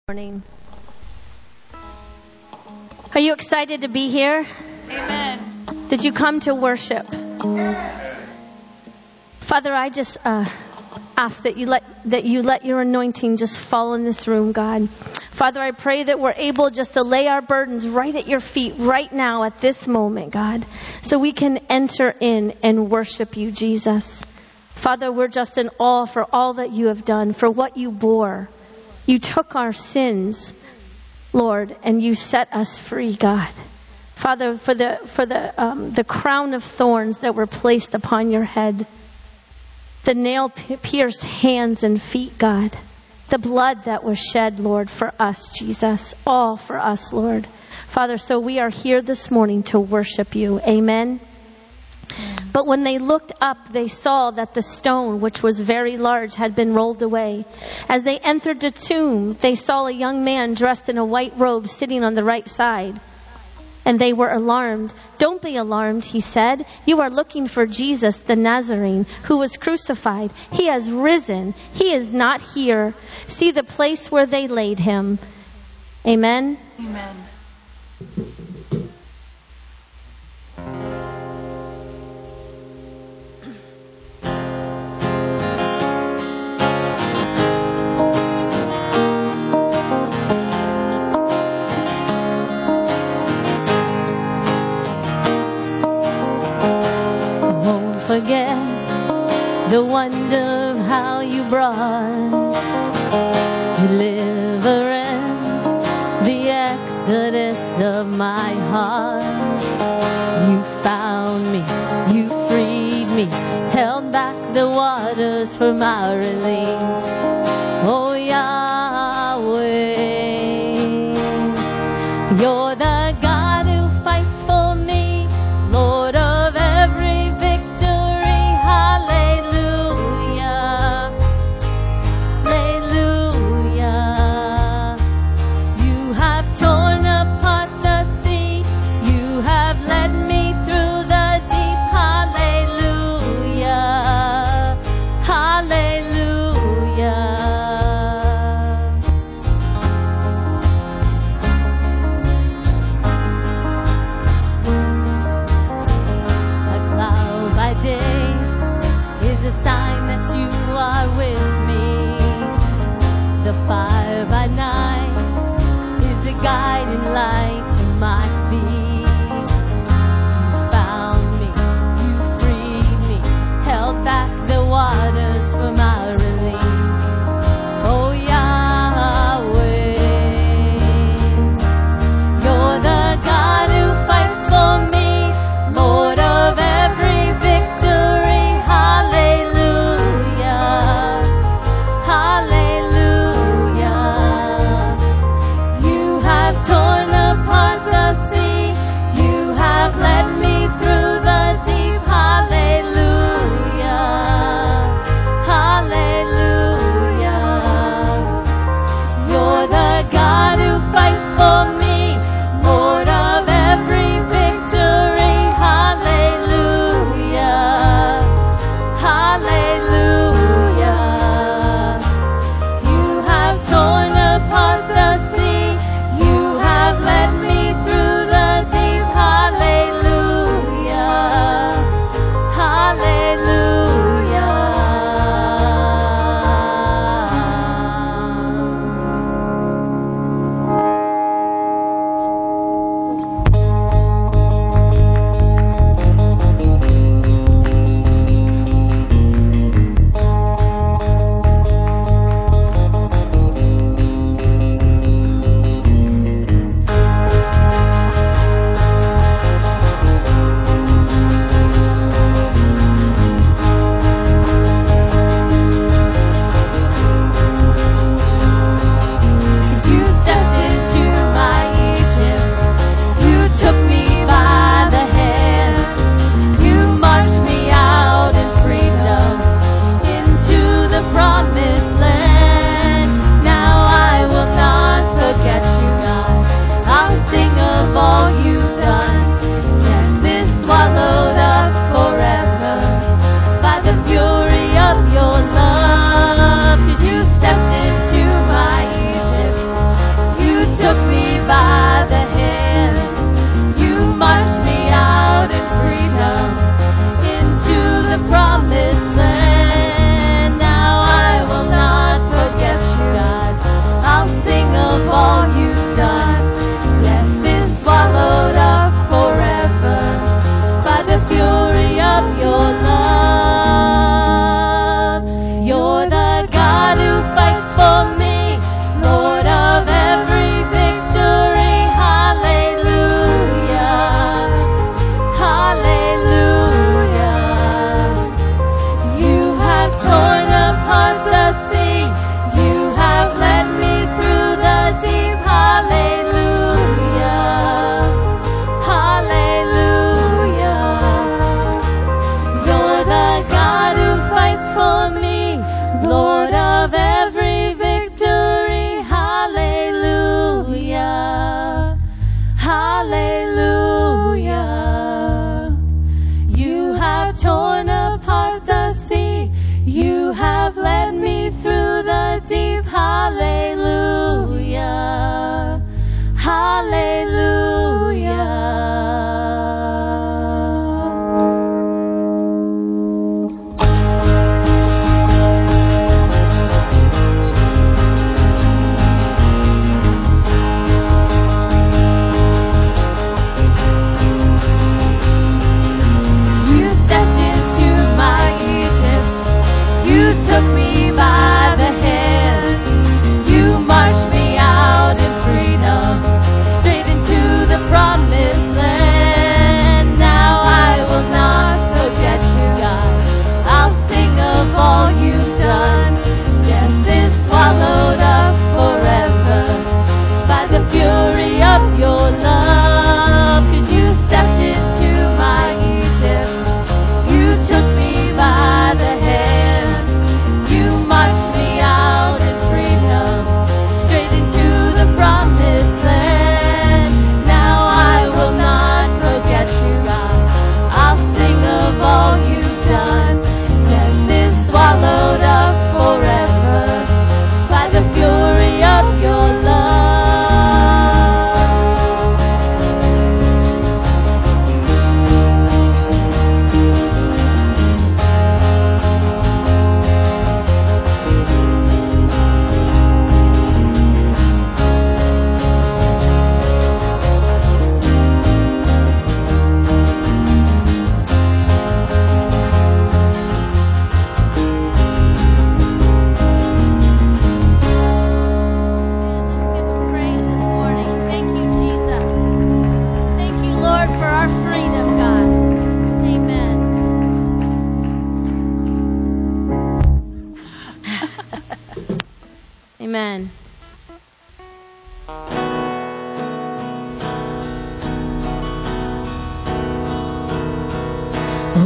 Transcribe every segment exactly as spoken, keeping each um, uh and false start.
Morning. Are you excited to be here? Amen. Did you come to worship? Father, I just uh, ask that you let that you let your anointing just fall in this room, God. Father, I pray that we're able just to lay our burdens right at your feet right now at this moment, God, so we can enter in and worship you, Jesus. Father, we're just in awe for all that you have done, for what you bore. You took our sins, Lord, and you set us free, God. Father, for the for the um, the crown of thorns that were placed upon your head, the nail-pierced hands and feet, God, the blood that was shed, Lord, for us, Jesus, all for us, Lord. Father, so we are here this morning to worship you. Amen. But when they looked up, they saw that the stone, which was very large, had been rolled away. As they entered the tomb, they saw a young man dressed in a white robe sitting on the right side. And they were alarmed. "Don't be alarmed," he said. "You are looking for Jesus, the Nazarene, who was crucified. He has risen. He is not here. See the place where they laid him." Amen. Amen. Forget the wonder of how you brought deliverance, the exodus of my heart. You found me, you freed me, held back the waters for my release. Oh Yahweh, you're the God who fights for me, Lord of every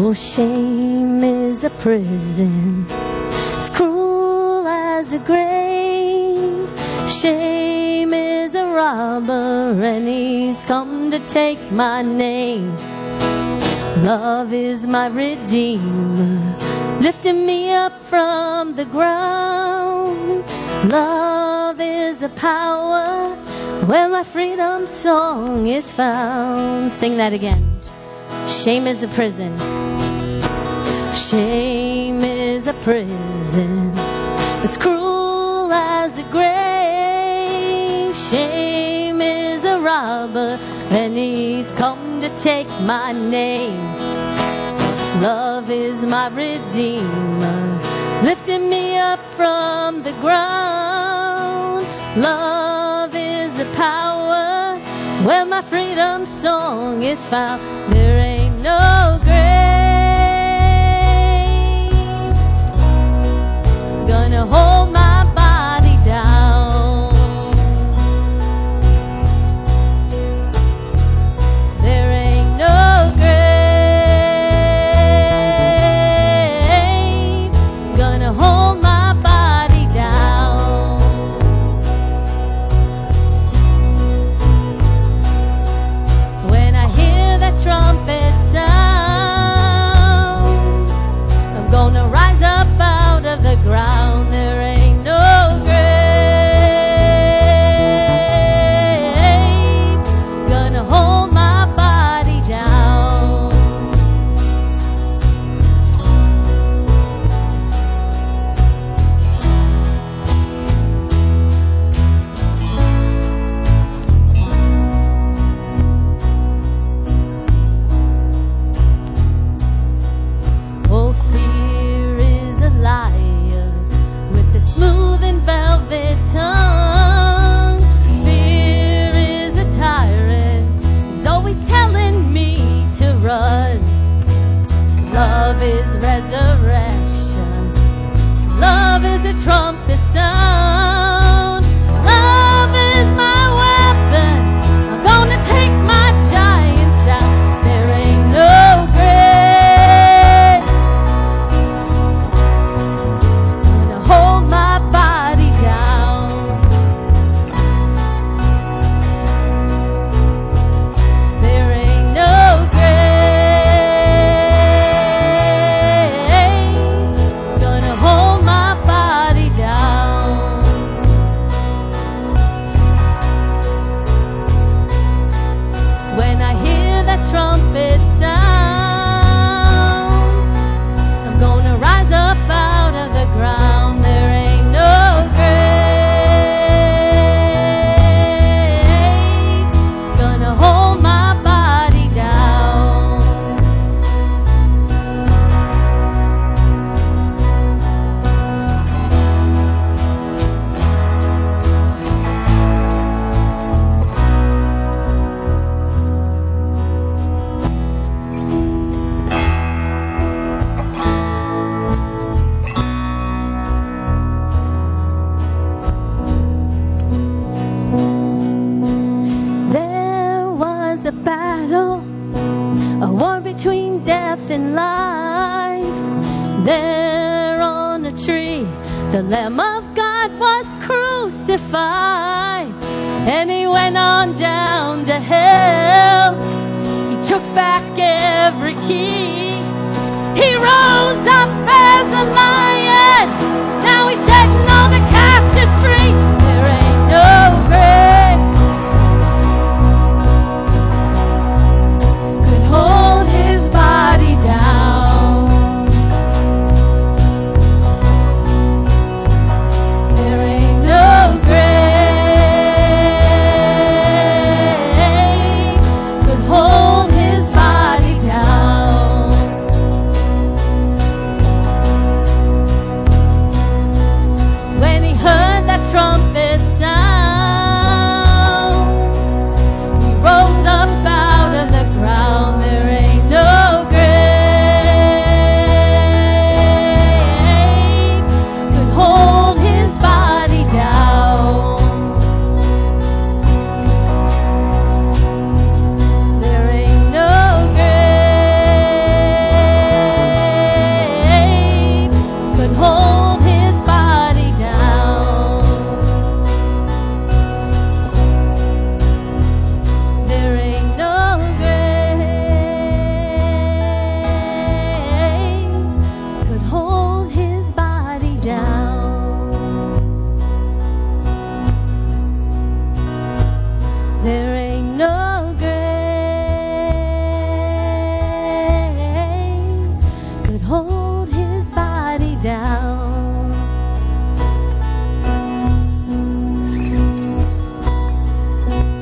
Oh, shame is a prison, as cruel as the grave. Shame is a robber, and he's come to take my name. Love is my redeemer, lifting me up from the ground. Love is the power where my freedom song is found. Sing that again. Shame is a prison. Shame is a prison, as cruel as the grave. Shame is a robber, and he's come to take my name. Love is my redeemer, lifting me up from the ground. Love is the power where my freedom song is found. There ain't no grave gonna hold my body down. There ain't no grave gonna hold my body down. When I hear that trumpet sound, I'm gonna rise up out of the ground. There ain't no grave gonna hold my body down. Oh, fear is a liar with a smooth and velvet tongue. Fear is a tyrant, he's always telling me to run. Love is resurrection, love is a trumpet sound. Love is my weapon, I'm gonna take my giants down. There ain't no grave gonna hold my body down. There ain't no grave gonna hold my body down. When I hear that trumpet sound, I'm gonna rise up out of the ground. There ain't no grave gonna hold my body down. There was a battle, a war between death and life. There on a tree, the Lamb of God was crucified, and he went on down to hell. He took back every key. He rose up as a lion. Now he's setting all the captives free. There ain't no grave could hold his body down. There ain't no grave could hold his body down.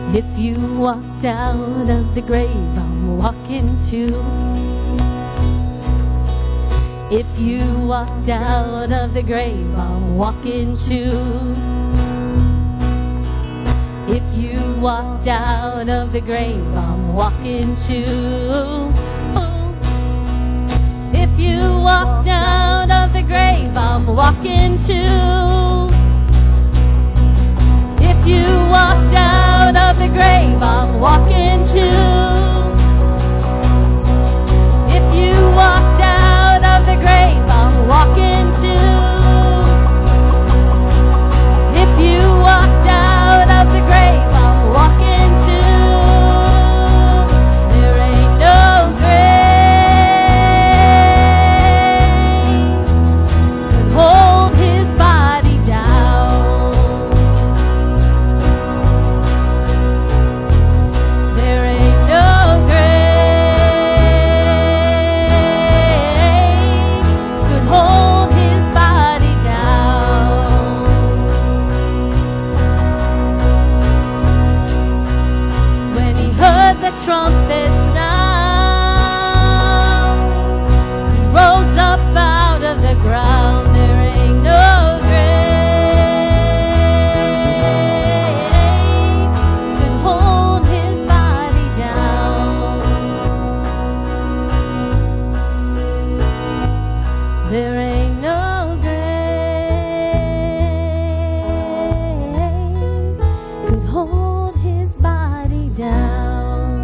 If you walked out of the grave, I'm walking too. If you walked out of the grave, I'm walking too. If you walked out of the grave, I'm walking too. If you walked out of the grave, I'm walking too. If you walked out of the grave, I'm walking too. If you walked out of the grave, I'm walking too. If you walked out of the grave, I'm walking too. There ain't no grave could hold his body down. There ain't no grave could hold his body down. When he heard the trumpet sound, he rose up out of the ground. There ain't no grave could hold his body down. There ain't no grave could hold his body down.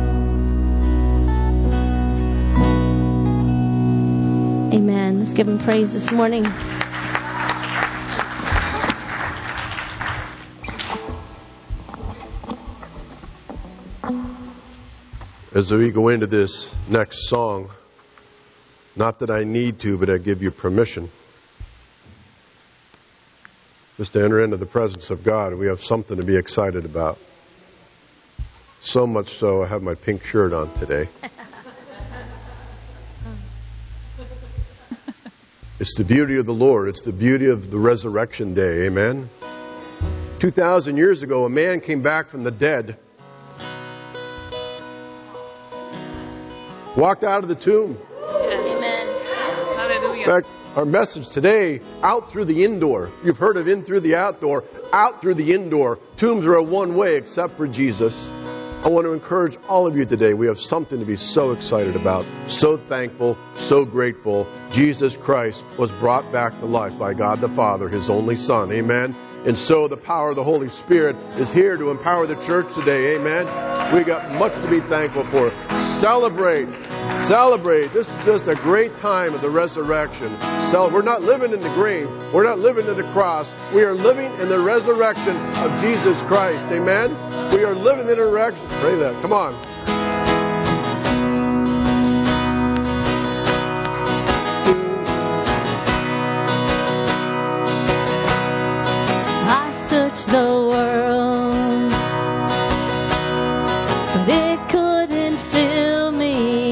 Amen. Let's give him praise this morning. As we go into this next song, not that I need to, but I give you permission, just to enter into the presence of God. We have something to be excited about. So much so, I have my pink shirt on today. It's the beauty of the Lord. It's the beauty of the resurrection day. Amen. Two thousand years ago, a man came back from the dead, walked out of the tomb. Amen. In fact, our message today, out through the indoor. You've heard of in through the outdoor, out through the indoor. Tombs are a one way except for Jesus. I want to encourage all of you today. We have something to be so excited about, so thankful, so grateful. Jesus Christ was brought back to life by God the Father, His only Son. Amen. And so the power of the Holy Spirit is here to empower the church today. Amen. We got much to be thankful for. Celebrate. Celebrate. This is just a great time of the resurrection. So we're not living in the grave. We're not living in the cross. We are living in the resurrection of Jesus Christ. Amen. We are living in the resurrection. Pray that. Come on. I searched the world, but it couldn't fill me.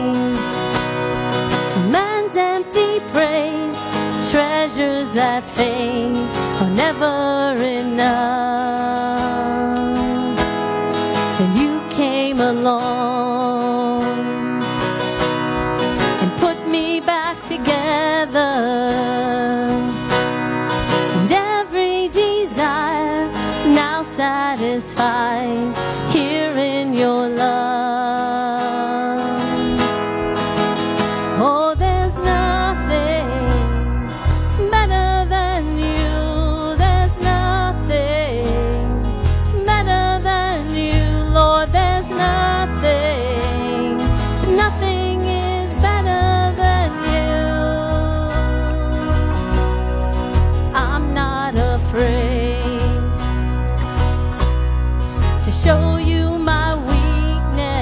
Man's empty praise, treasures that fade are never enough. Then you came along and put me back together. Now satisfied here in your love. Oh, there's nothing better than you. There's nothing better than you, Lord. There's nothing, nothing is better than you. I'm not afraid to show you my weakness.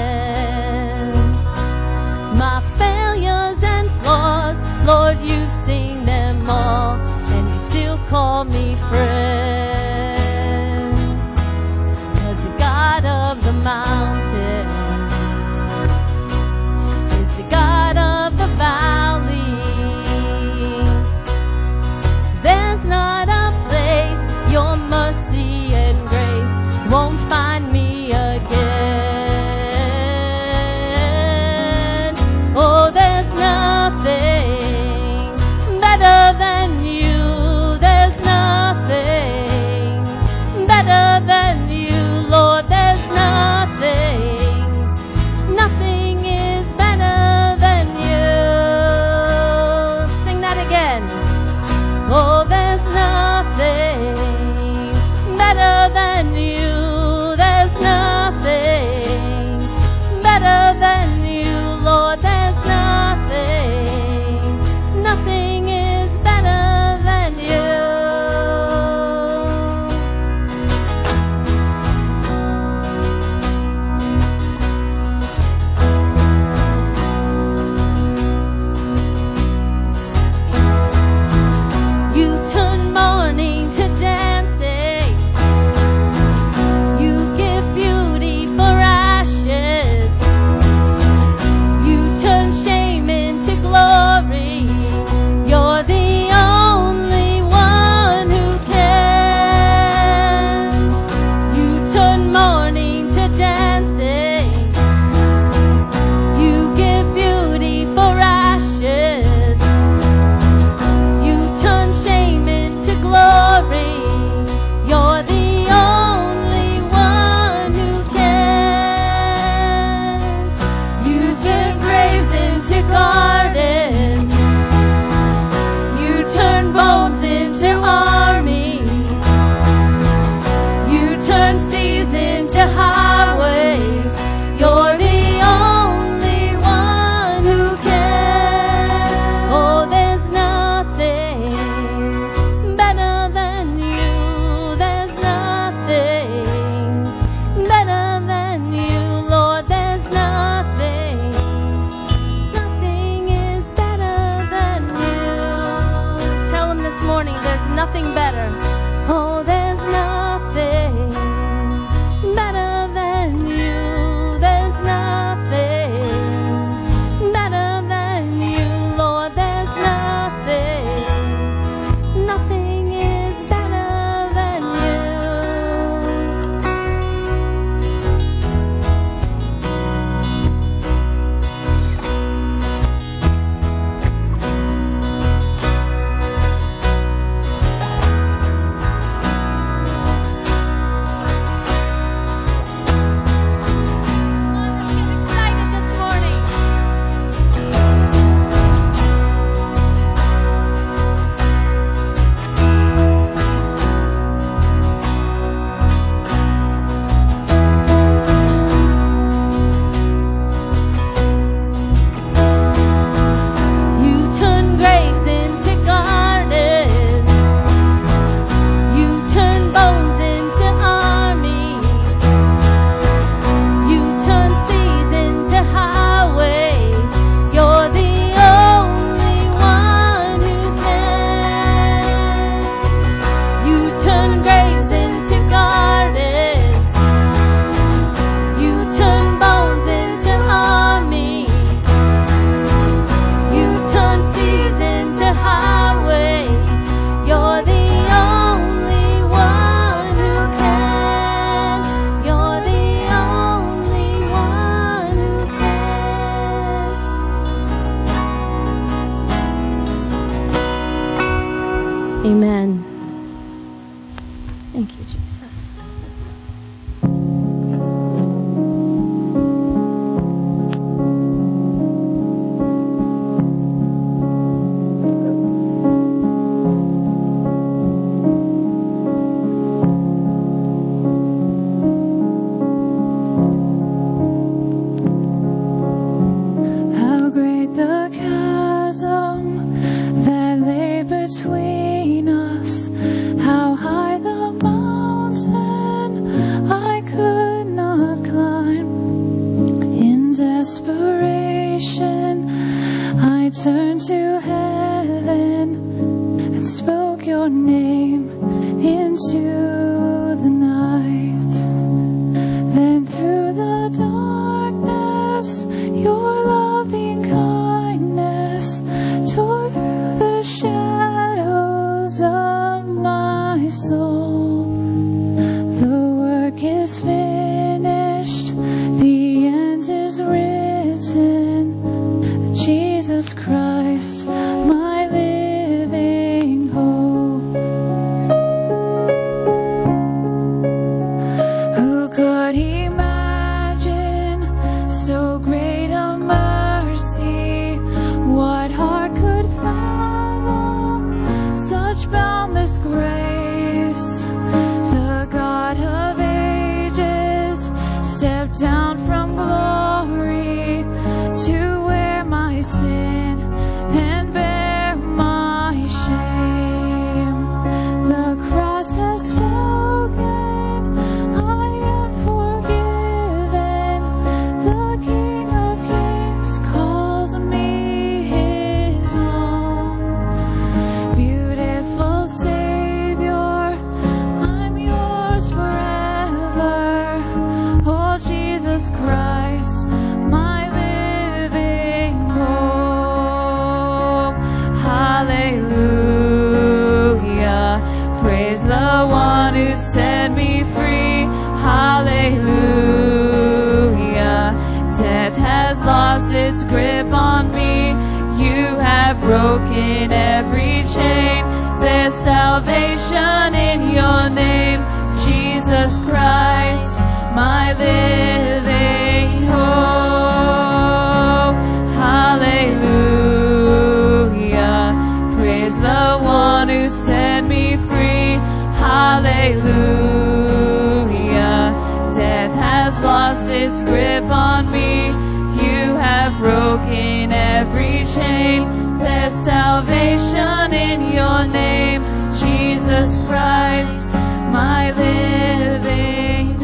its grip on me. You have broken every chain. There's salvation in your name, Jesus Christ, my living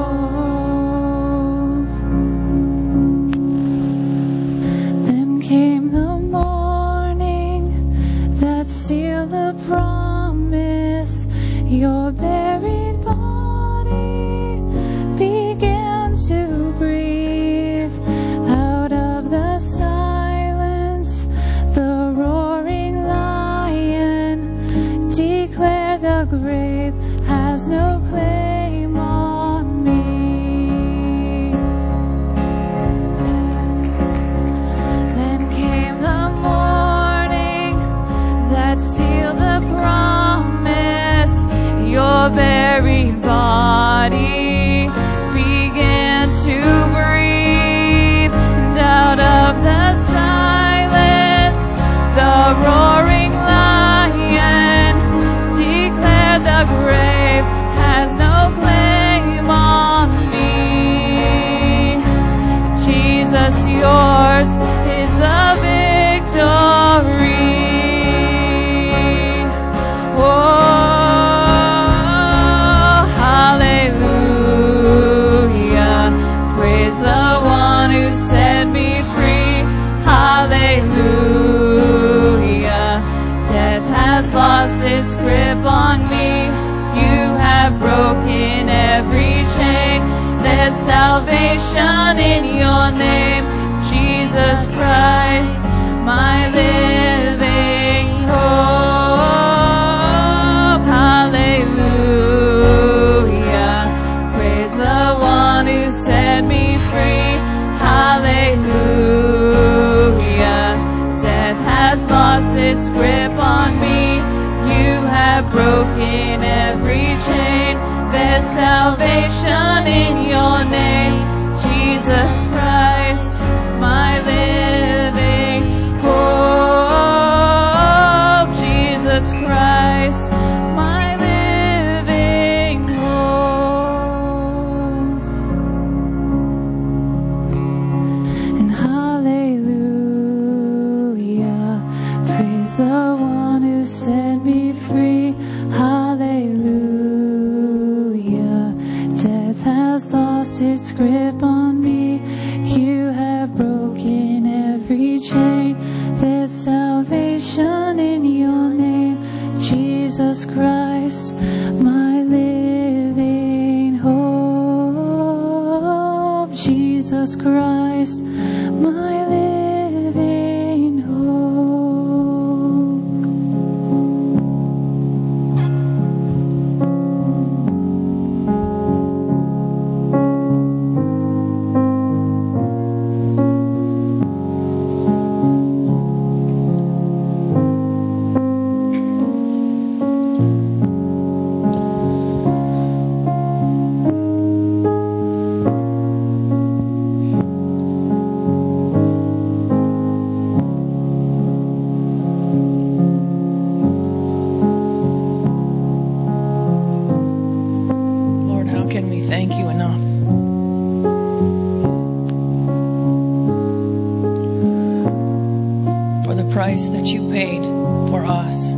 hope. Then came the morning that sealed the promise. Your buried body began to breathe. Out of the silence, the roaring lion declared the grave has no claim on me. Then came the morning that sealed the promise. Your buried body began to breathe, and out of the silence, the roaring lion declared the grave has no claim on me. Jesus, yours is the victory. Oh, hallelujah. Praise the one who set me free. Hallelujah. Death has lost its grip on me. You have broken every chain. There's salvation in your name, Jesus Christ, my living hope. Hallelujah. Praise the one who set me free. Hallelujah. Death has lost its grip on me. You have broken every chain. There's salvation in your name, Jesus Christ, my living hope. Jesus Christ, my living hope. And hallelujah, praise the one who set me free. Hallelujah, death has lost its grip on me. You have broken every chain. There's salvation in your name, Jesus Christ, my living hope. Jesus Christ, my living hope. Lord, how can we thank you enough? For the price that you paid for us.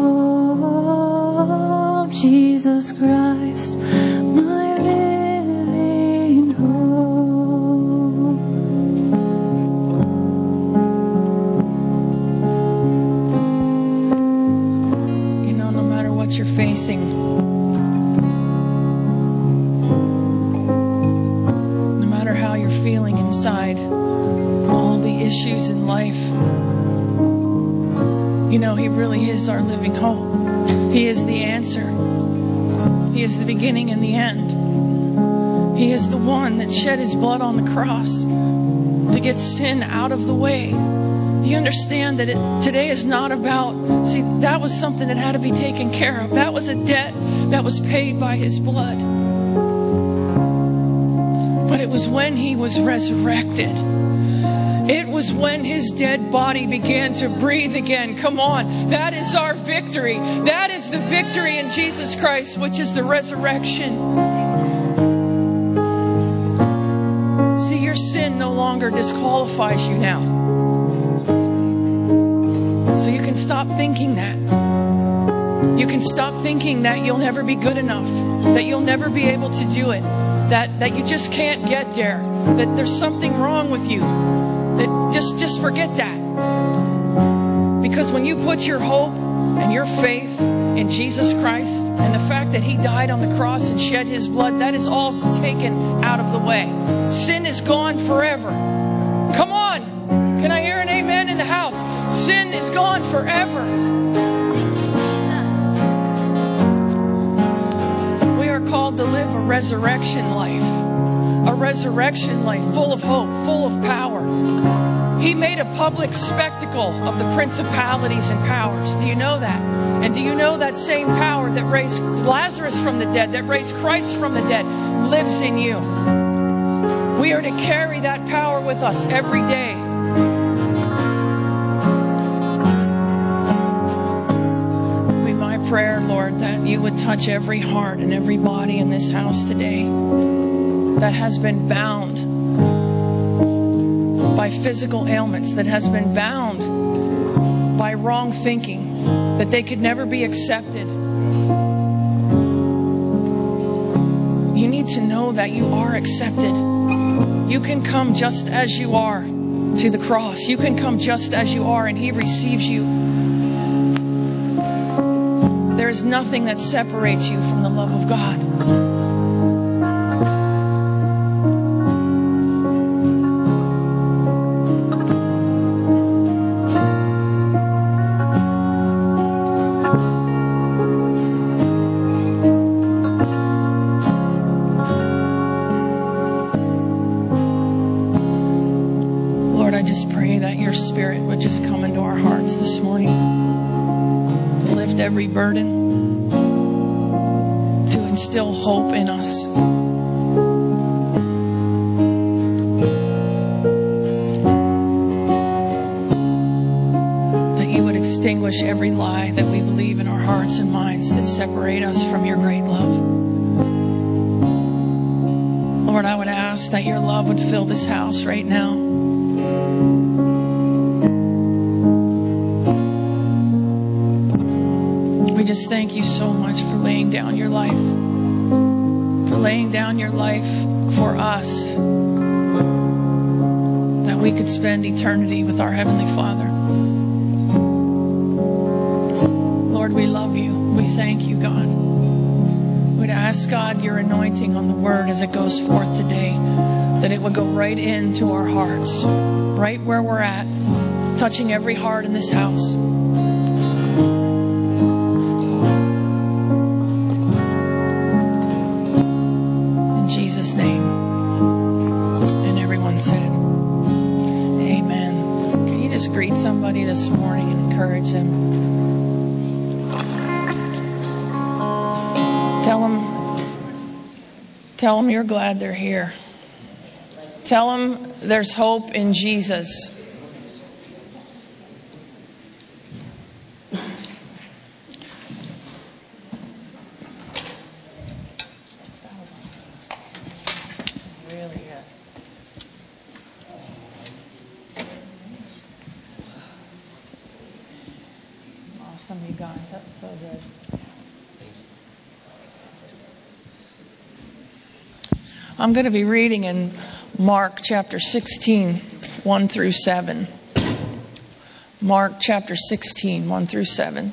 Jesus Christ, my living feeling inside, all the issues in life, you know, He really is our living hope. He is the answer. He is the beginning and the end. He is the one that shed His blood on the cross to get sin out of the way. Do you understand that it, today is not about, see, that was something that had to be taken care of. That was a debt that was paid by His blood. But it was when He was resurrected. It was when His dead body began to breathe again. Come on. That is our victory. That is the victory in Jesus Christ, which is the resurrection. See, your sin no longer disqualifies you now. So you can stop thinking that. You can stop thinking that you'll never be good enough, that you'll never be able to do it, that, that you just can't get there, that there's something wrong with you. That just, just forget that. Because when you put your hope and your faith in Jesus Christ and the fact that He died on the cross and shed His blood, that is all taken out of the way. Sin is gone forever. Come on. Can I hear an amen in the house? Sin is gone forever. We are called to live a resurrection life. A resurrection life full of hope, full of power. He made a public spectacle of the principalities and powers. Do you know that? And do you know that same power that raised Lazarus from the dead, that raised Christ from the dead, lives in you? We are to carry that power with us every day. Be my prayer, Lord, that you would touch every heart and every body in this house today that has been bound by physical ailments, that has been bound by wrong thinking, that they could never be accepted. You need to know that you are accepted. You can come just as you are to the cross. You can come just as you are, and He receives you. There is nothing that separates you from the love of God. Every burden, to instill hope in us. That you would extinguish every lie that we believe in our hearts and minds that separate us from your great love. Lord, I would ask that your love would fill this house right now. Just thank you so much for laying down your life, for laying down your life for us, that we could spend eternity with our Heavenly Father. Lord, we love you. We thank you, God. We'd ask, God, your anointing on the word as it goes forth today, that it would go right into our hearts, right where we're at, touching every heart in this house. This morning and encourage them. Tell them, tell them you're glad they're here. Tell them there's hope in Jesus. I'm going to be reading in Mark chapter sixteen, one through seven. Mark chapter sixteen, one through seven.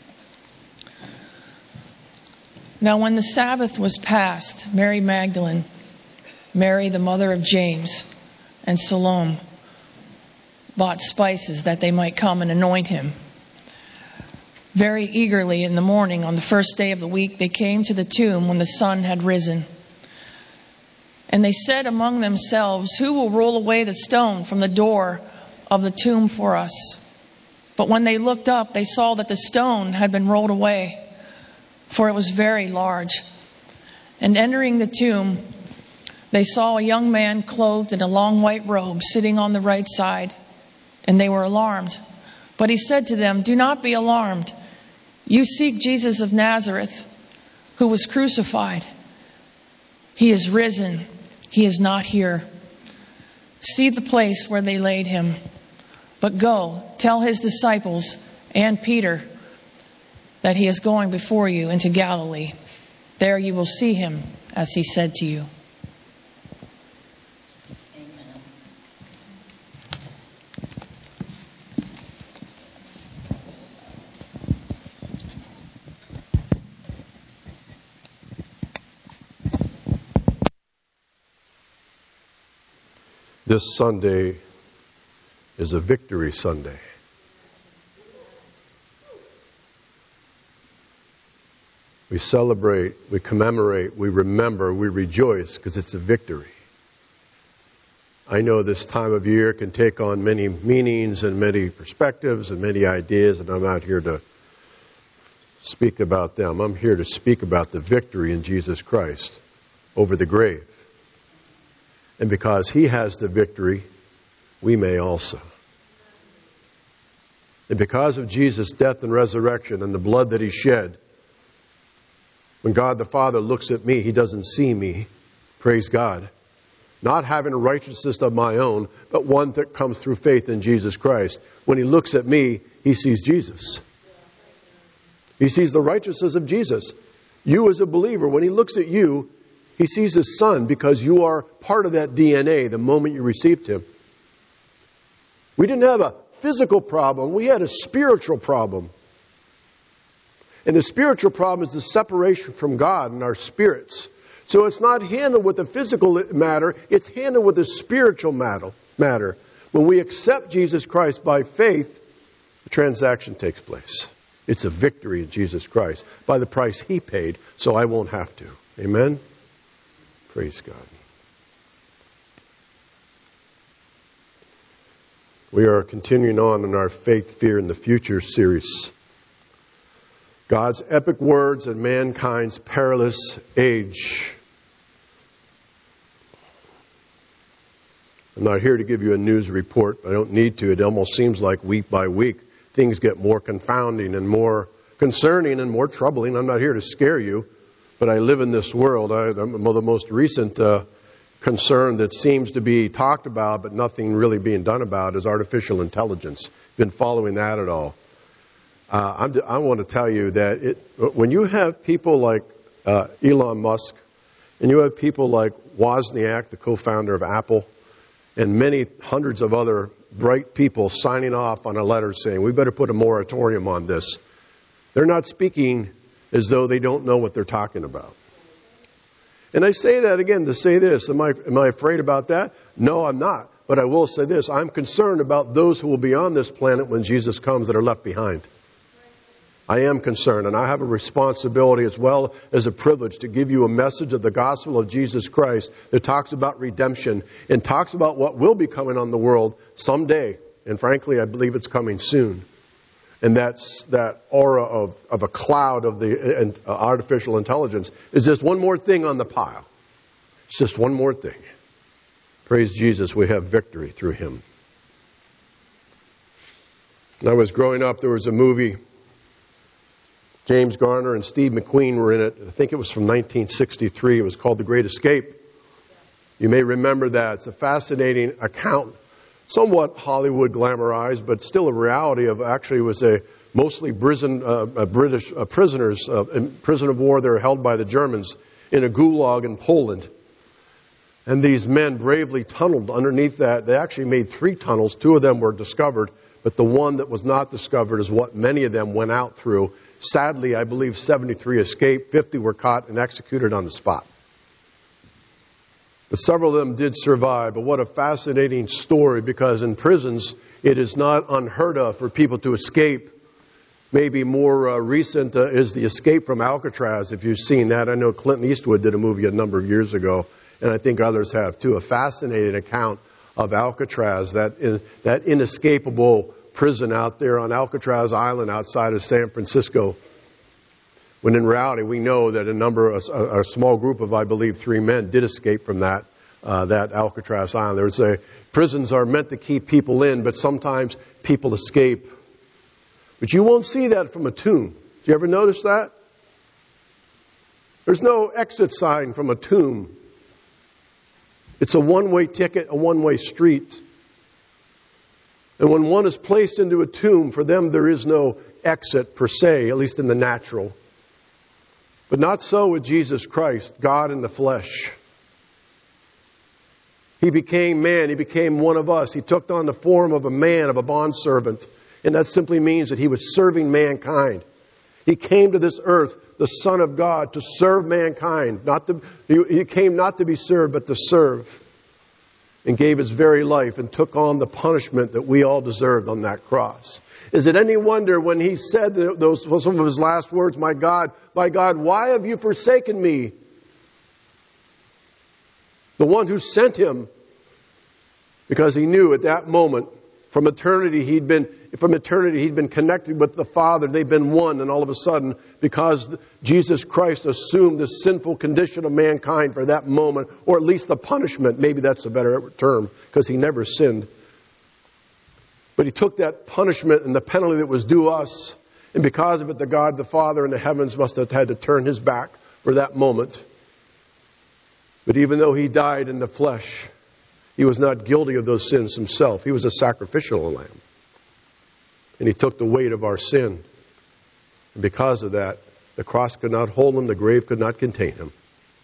Now when the Sabbath was past, Mary Magdalene, Mary the mother of James, and Salome bought spices that they might come and anoint him. Very eagerly in the morning on the first day of the week, they came to the tomb when the sun had risen. And they said among themselves, "Who will roll away the stone from the door of the tomb for us?" But when they looked up, they saw that the stone had been rolled away, for it was very large. And entering the tomb, they saw a young man clothed in a long white robe sitting on the right side, and they were alarmed. But he said to them, "Do not be alarmed. You seek Jesus of Nazareth, who was crucified. He is risen. He is not here. See the place where they laid him. But go, tell his disciples and Peter that he is going before you into Galilee. There you will see him, as he said to you." This Sunday is a Victory Sunday. We celebrate, we commemorate, we remember, we rejoice because it's a victory. I know this time of year can take on many meanings and many perspectives and many ideas, and I'm not here to speak about them. I'm here to speak about the victory in Jesus Christ over the grave. And because he has the victory, we may also. And because of Jesus' death and resurrection and the blood that he shed, when God the Father looks at me, he doesn't see me, praise God, not having a righteousness of my own, but one that comes through faith in Jesus Christ. When he looks at me, he sees Jesus. He sees the righteousness of Jesus. You as a believer, when he looks at you, he sees his Son because you are part of that D N A the moment you received him. We didn't have a physical problem. We had a spiritual problem. And the spiritual problem is the separation from God and our spirits. So it's not handled with the physical matter. It's handled with the spiritual matter. When we accept Jesus Christ by faith, the transaction takes place. It's a victory in Jesus Christ by the price he paid, so I won't have to. Amen? Praise God. We are continuing on in our Faith, Fear, and the Future series. God's epic words in mankind's perilous age. I'm not here to give you a news report. I don't need to. It almost seems like week by week things get more confounding and more concerning and more troubling. I'm not here to scare you. But I live in this world. I, the most recent uh, concern that seems to be talked about, but nothing really being done about, is artificial intelligence. Been following that at all? Uh, I'm, I want to tell you that it, when you have people like uh, Elon Musk, and you have people like Wozniak, the co-founder of Apple, and many hundreds of other bright people signing off on a letter saying, we better put a moratorium on this. They're not speaking as though they don't know what they're talking about. And I say that again to say this. Am I, am I afraid about that? No, I'm not. But I will say this. I'm concerned about those who will be on this planet when Jesus comes that are left behind. I am concerned, and I have a responsibility as well as a privilege to give you a message of the gospel of Jesus Christ that talks about redemption and talks about what will be coming on the world someday. And frankly, I believe it's coming soon. And that's that aura of, of a cloud of the uh, artificial intelligence is just one more thing on the pile. It's just one more thing. Praise Jesus, we have victory through him. When I was growing up, there was a movie. James Garner and Steve McQueen were in it. I think it was from nineteen sixty-three. It was called The Great Escape. You may remember that. It's a fascinating account. Somewhat Hollywood glamorized, but still a reality of actually it was a mostly prison, uh, British uh, prisoners uh, in prison of war. They were held by the Germans in a gulag in Poland. And these men bravely tunneled underneath that. They actually made three tunnels. Two of them were discovered, but the one that was not discovered is what many of them went out through. Sadly, I believe seventy-three escaped. fifty were caught and executed on the spot. But several of them did survive. But what a fascinating story, because in prisons it is not unheard of for people to escape. Maybe more uh, recent uh, is the escape from Alcatraz, if you've seen that. I know Clint Eastwood did a movie a number of years ago, and I think others have too. A fascinating account of Alcatraz, that in, that inescapable prison out there on Alcatraz Island outside of San Francisco. When in reality, we know that a number, a, a small group of, I believe, three men did escape from that uh, that Alcatraz Island. There was a, prisons are meant to keep people in, but sometimes people escape. But you won't see that from a tomb. Do you ever notice that? There's no exit sign from a tomb. It's a one-way ticket, a one-way street. And when one is placed into a tomb, for them there is no exit per se, at least in the natural. But not so with Jesus Christ, God in the flesh. He became man. He became one of us. He took on the form of a man, of a bondservant. And that simply means that he was serving mankind. He came to this earth, the Son of God, to serve mankind. Not to, he came not to be served, but to serve. And gave his very life and took on the punishment that we all deserved on that cross. Is it any wonder when he said those, some of his last words, "My God, my God, why have you forsaken me?" The one who sent him, because he knew at that moment, from eternity he'd been, from eternity he'd been connected with the Father. They'd been one, and all of a sudden, because Jesus Christ assumed the sinful condition of mankind for that moment, or at least the punishment, maybe that's a better term, because he never sinned. But he took that punishment and the penalty that was due us, and because of it, the God, the Father in the heavens must have had to turn his back for that moment. But even though he died in the flesh, he was not guilty of those sins himself. He was a sacrificial lamb. And he took the weight of our sin. And because of that, the cross could not hold him, the grave could not contain him.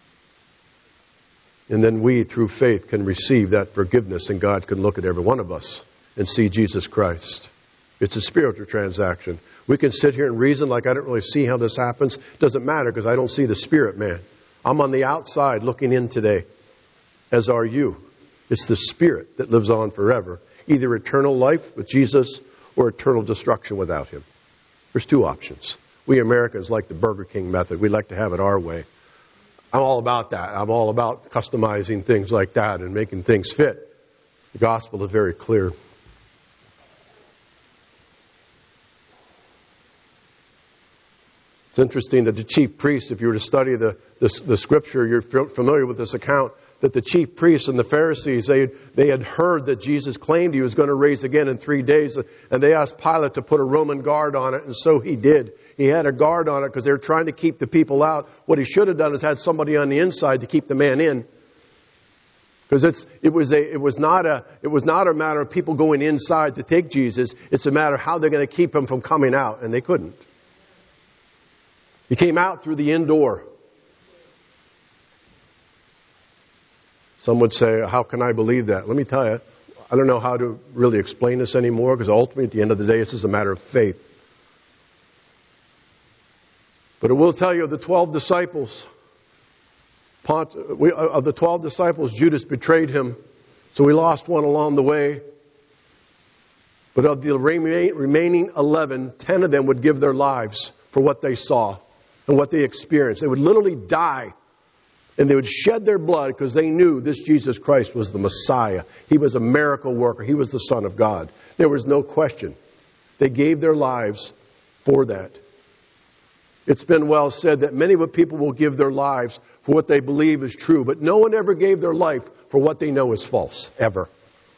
And then we, through faith, can receive that forgiveness, and God can look at every one of us and see Jesus Christ. It's a spiritual transaction. We can sit here and reason like I don't really see how this happens. Doesn't matter, because I don't see the Spirit, man. I'm on the outside looking in today, as are you. It's the Spirit that lives on forever. Either eternal life with Jesus or eternal destruction without him. There's two options. We Americans like the Burger King method. We like to have it our way. I'm all about that. I'm all about customizing things like that and making things fit. The gospel is very clear. It's interesting that the chief priests, if you were to study the, the, the scripture, you're familiar with this account, that the chief priests and the Pharisees, they, they had heard that Jesus claimed he was going to rise again in three days. And they asked Pilate to put a Roman guard on it. And so he did. He had a guard on it because they were trying to keep the people out. What he should have done is had somebody on the inside to keep the man in. Because it's, it was a, it was not a, it was not a matter of people going inside to take Jesus. It's a matter of how they're going to keep him from coming out. And they couldn't. He came out through the inn door. Some would say, how can I believe that? Let me tell you, I don't know how to really explain this anymore, because ultimately, at the end of the day, this is a matter of faith. But it will tell you of the twelve disciples, of the twelve disciples, Judas betrayed him, so we lost one along the way. But of the remaining eleven, ten of them would give their lives for what they saw and what they experienced. They would literally die. And they would shed their blood because they knew this Jesus Christ was the Messiah. He was a miracle worker. He was the Son of God. There was no question. They gave their lives for that. It's been well said that many people will give their lives for what they believe is true, but no one ever gave their life for what they know is false, ever.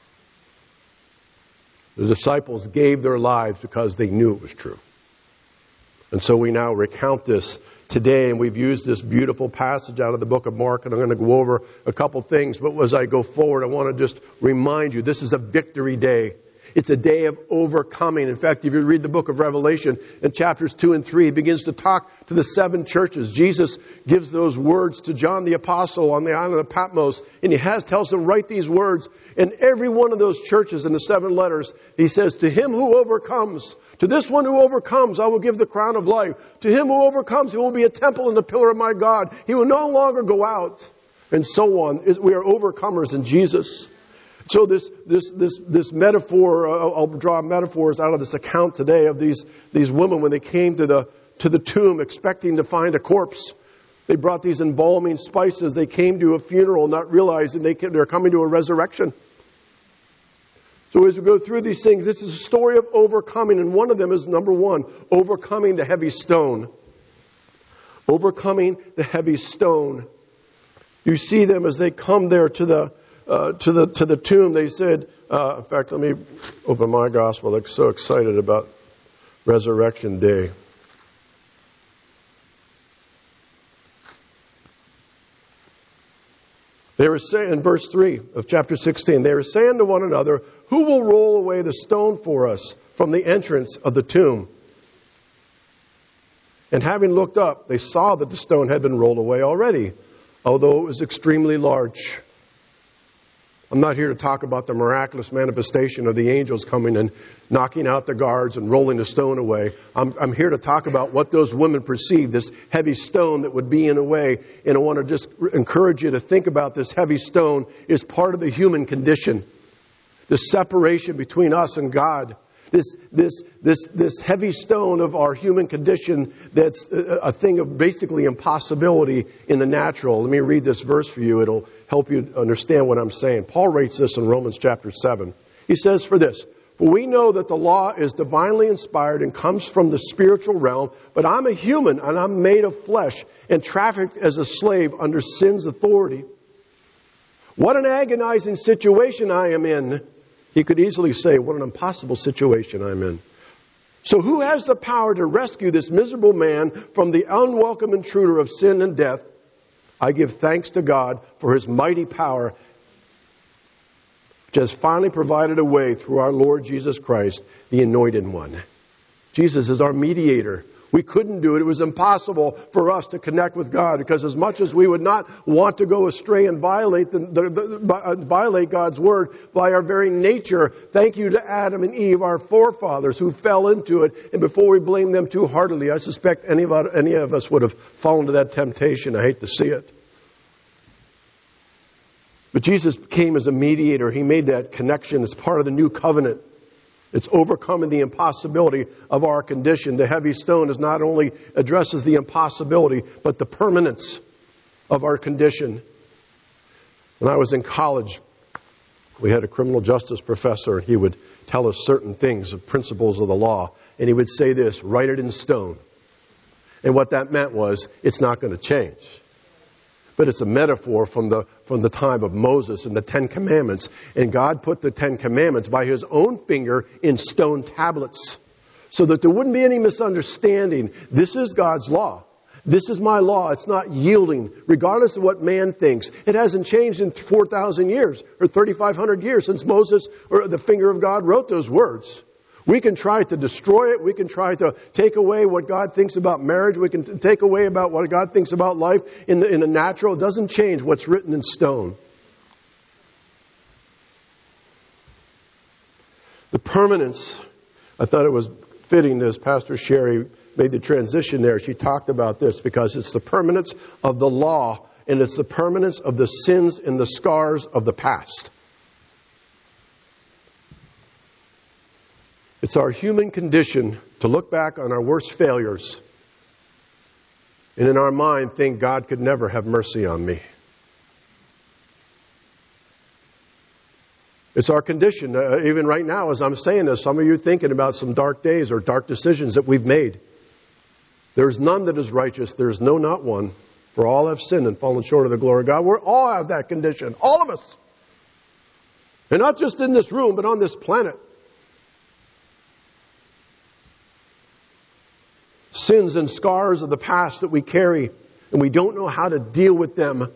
The disciples gave their lives because they knew it was true. And so we now recount this today, and we've used this beautiful passage out of the book of Mark, and I'm going to go over a couple things. But as I go forward, I want to just remind you, this is a victory day. It's a day of overcoming. In fact, if you read the book of Revelation in chapters two and three, he begins to talk to the seven churches. Jesus gives those words to John the Apostle on the island of Patmos, and he has tells him, write these words. In every one of those churches in the seven letters, he says, to him who overcomes, to this one who overcomes, I will give the crown of life. To him who overcomes, he will be a temple in the pillar of my God. He will no longer go out. and so on. We are overcomers in Jesus. So this this this this metaphor, uh, I'll draw metaphors out of this account today of these these women when they came to the to the tomb expecting to find a corpse. They brought these embalming spices. They came to a funeral not realizing they they're coming to a resurrection. So as we go through these things, this is a story of overcoming, and one of them is number one, overcoming the heavy stone. Overcoming the heavy stone. You see them as they come there to the uh, to the to the tomb. They said, uh, in fact, let me open my gospel. I'm so excited about Resurrection Day. They were saying, in verse three of chapter sixteen, they were saying to one another, "Who will roll away the stone for us from the entrance of the tomb?" And having looked up, they saw that the stone had been rolled away already, although it was extremely large. I'm not here to talk about the miraculous manifestation of the angels coming and knocking out the guards and rolling the stone away. I'm, I'm here to talk about what those women perceived, this heavy stone that would be in a way. And I want to just encourage you to think about this heavy stone is part of the human condition. The separation between us and God. This this this this heavy stone of our human condition that's a, a thing of basically impossibility in the natural. Let me read this verse for you. It'll help you understand what I'm saying. Paul writes this in Romans chapter seven. He says, "For this, for we know that the law is divinely inspired and comes from the spiritual realm, but I'm a human and I'm made of flesh and trafficked as a slave under sin's authority. What an agonizing situation I am in." He could easily say, what an impossible situation I'm in. "So who has the power to rescue this miserable man from the unwelcome intruder of sin and death? I give thanks to God for His mighty power, which has finally provided a way through our Lord Jesus Christ, the Anointed One." Jesus is our mediator. We couldn't do it. It was impossible for us to connect with God, because as much as we would not want to go astray and violate the, the, the, uh, violate God's word by our very nature, thank you to Adam and Eve, our forefathers, who fell into it. And before we blame them too heartily, I suspect any of, any of us would have fallen to that temptation. I hate to see it. But Jesus came as a mediator. He made that connection as part of the new covenant. It's overcoming the impossibility of our condition. The heavy stone is not only addresses the impossibility, but the permanence of our condition. When I was in college, we had a criminal justice professor, and he would tell us certain things, the principles of the law. And he would say this, write it in stone. And what that meant was, it's not going to change. But it's a metaphor from the from the time of Moses and the Ten Commandments. And God put the Ten Commandments by His own finger in stone tablets, so that there wouldn't be any misunderstanding. This is God's law. This is my law. It's not yielding, regardless of what man thinks. It hasn't changed in four thousand years or thirty-five hundred years since Moses or the finger of God wrote those words. We can try to destroy it. We can try to take away what God thinks about marriage. We can take away about what God thinks about life in the, in the natural. It doesn't change what's written in stone. The permanence, I thought it was fitting as Pastor Sherry made the transition there. She talked about this because it's the permanence of the law, and it's the permanence of the sins and the scars of the past. It's our human condition to look back on our worst failures and in our mind think God could never have mercy on me. It's our condition. Uh, even right now, as I'm saying this, some of you are thinking about some dark days or dark decisions that we've made. There's none that is righteous. There's no, not one. For all have sinned and fallen short of the glory of God. We all have that condition. All of us. And not just in this room, but on this planet. Sins and scars of the past that we carry, and we don't know how to deal with them.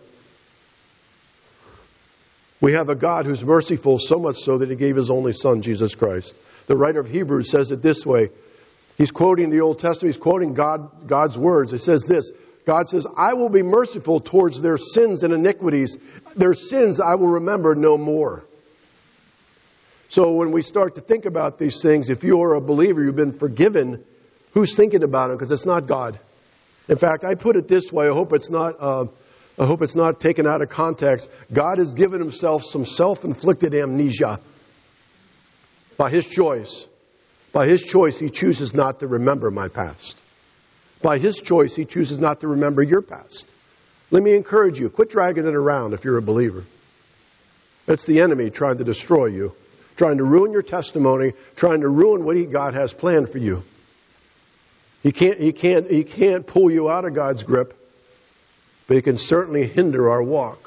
We have a God who's merciful, so much so that He gave His only Son, Jesus Christ. The writer of Hebrews says it this way. He's quoting the Old Testament. He's quoting God, God's words. It says this. God says, I will be merciful towards their sins and iniquities. Their sins I will remember no more. So when we start to think about these things, if you are a believer, you've been forgiven, who's thinking about it? Because it's not God. In fact, I put it this way. I hope it's not uh, I hope it's not taken out of context. God has given himself some self-inflicted amnesia by his choice. By his choice, he chooses not to remember my past. By his choice, he chooses not to remember your past. Let me encourage you, quit dragging it around if you're a believer. It's the enemy trying to destroy you, trying to ruin your testimony, trying to ruin what he, God has planned for you. He can't, he can't, he can't pull you out of God's grip, but he can certainly hinder our walk.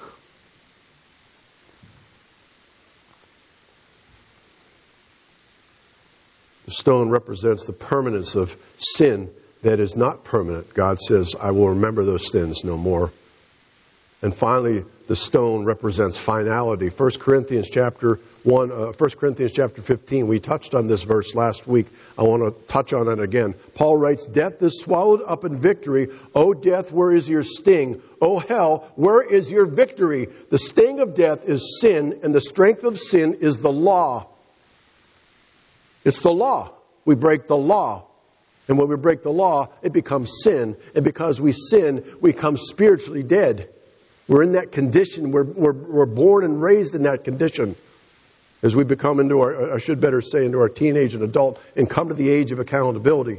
The stone represents the permanence of sin that is not permanent. God says, I will remember those sins no more. And finally, the stone represents finality. First Corinthians chapter one, uh, First Corinthians chapter fifteen. We touched on this verse last week. I want to touch on it again. Paul writes, "Death is swallowed up in victory. O death, where is your sting? O hell, where is your victory? The sting of death is sin, and the strength of sin is the law." It's the law. We break the law. And when we break the law, it becomes sin. And because we sin, we become spiritually dead. We're in that condition. We're, we're, we're born and raised in that condition. As we become into our, I should better say, into our teenage and adult and come to the age of accountability.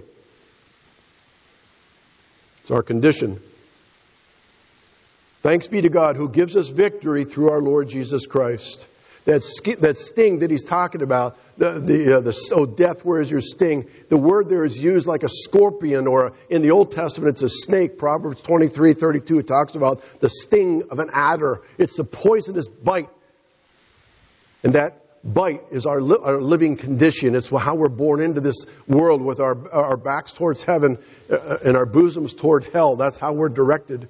It's our condition. Thanks be to God who gives us victory through our Lord Jesus Christ. That, sk- that sting that he's talking about, the, the, uh, the oh death, where is your sting? The word there is used like a scorpion, or in the Old Testament it's a snake. Proverbs twenty-three thirty-two, it talks about the sting of an adder. It's a poisonous bite. And that bite is our, li- our living condition. It's how we're born into this world with our, our backs towards heaven uh, and our bosoms toward hell. That's how we're directed.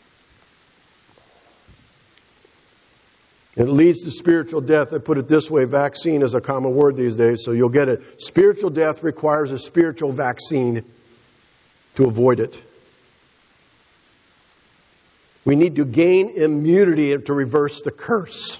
It leads to spiritual death. I put it this way, vaccine is a common word these days, so you'll get it. Spiritual death requires a spiritual vaccine to avoid it. We need to gain immunity to reverse the curse.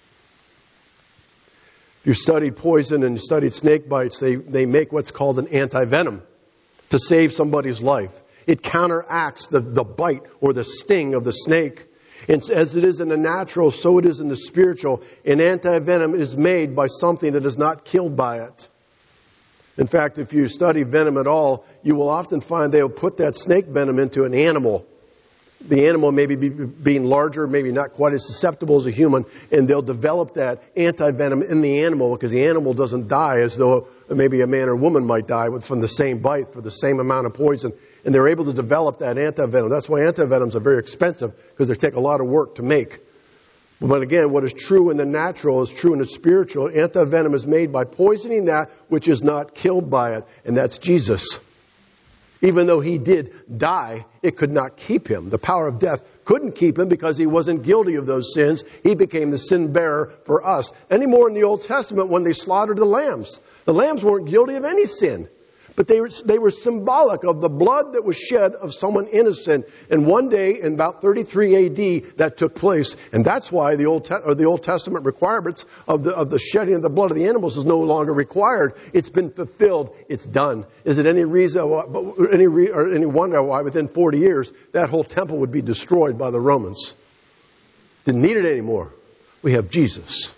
If you studied poison and you studied snake bites, they, they make what's called an antivenom to save somebody's life. It counteracts the, the bite or the sting of the snake. And as it is in the natural, so it is in the spiritual. An antivenom is made by something that is not killed by it. In fact, if you study venom at all, you will often find they will put that snake venom into an animal. The animal may be being larger, maybe not quite as susceptible as a human, and they'll develop that antivenom in the animal because the animal doesn't die as though maybe a man or woman might die from the same bite for the same amount of poison. And they're able to develop that antivenom. That's why antivenoms are very expensive, because they take a lot of work to make. But again, what is true in the natural is true in the spiritual. Antivenom is made by poisoning that which is not killed by it, and that's Jesus. Even though he did die, it could not keep him. The power of death couldn't keep him because he wasn't guilty of those sins. He became the sin bearer for us. Anymore in the Old Testament when they slaughtered the lambs. The lambs weren't guilty of any sin. But they were, they were symbolic of the blood that was shed of someone innocent. And one day in about thirty-three A D that took place. And that's why the Old, Te- or the Old Testament requirements of the, of the shedding of the blood of the animals is no longer required. It's been fulfilled. It's done. Is it any reason, any, re- or any wonder why within forty years that whole temple would be destroyed by the Romans? Didn't need it anymore. We have Jesus.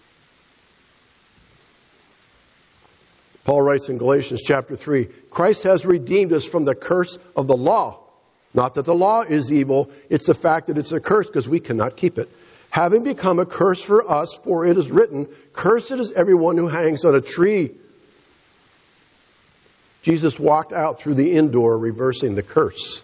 Paul writes in Galatians chapter three, Christ has redeemed us from the curse of the law. Not that the law is evil, it's the fact that it's a curse because we cannot keep it. Having become a curse for us, for it is written, cursed is everyone who hangs on a tree. Jesus walked out through the inn door, reversing the curse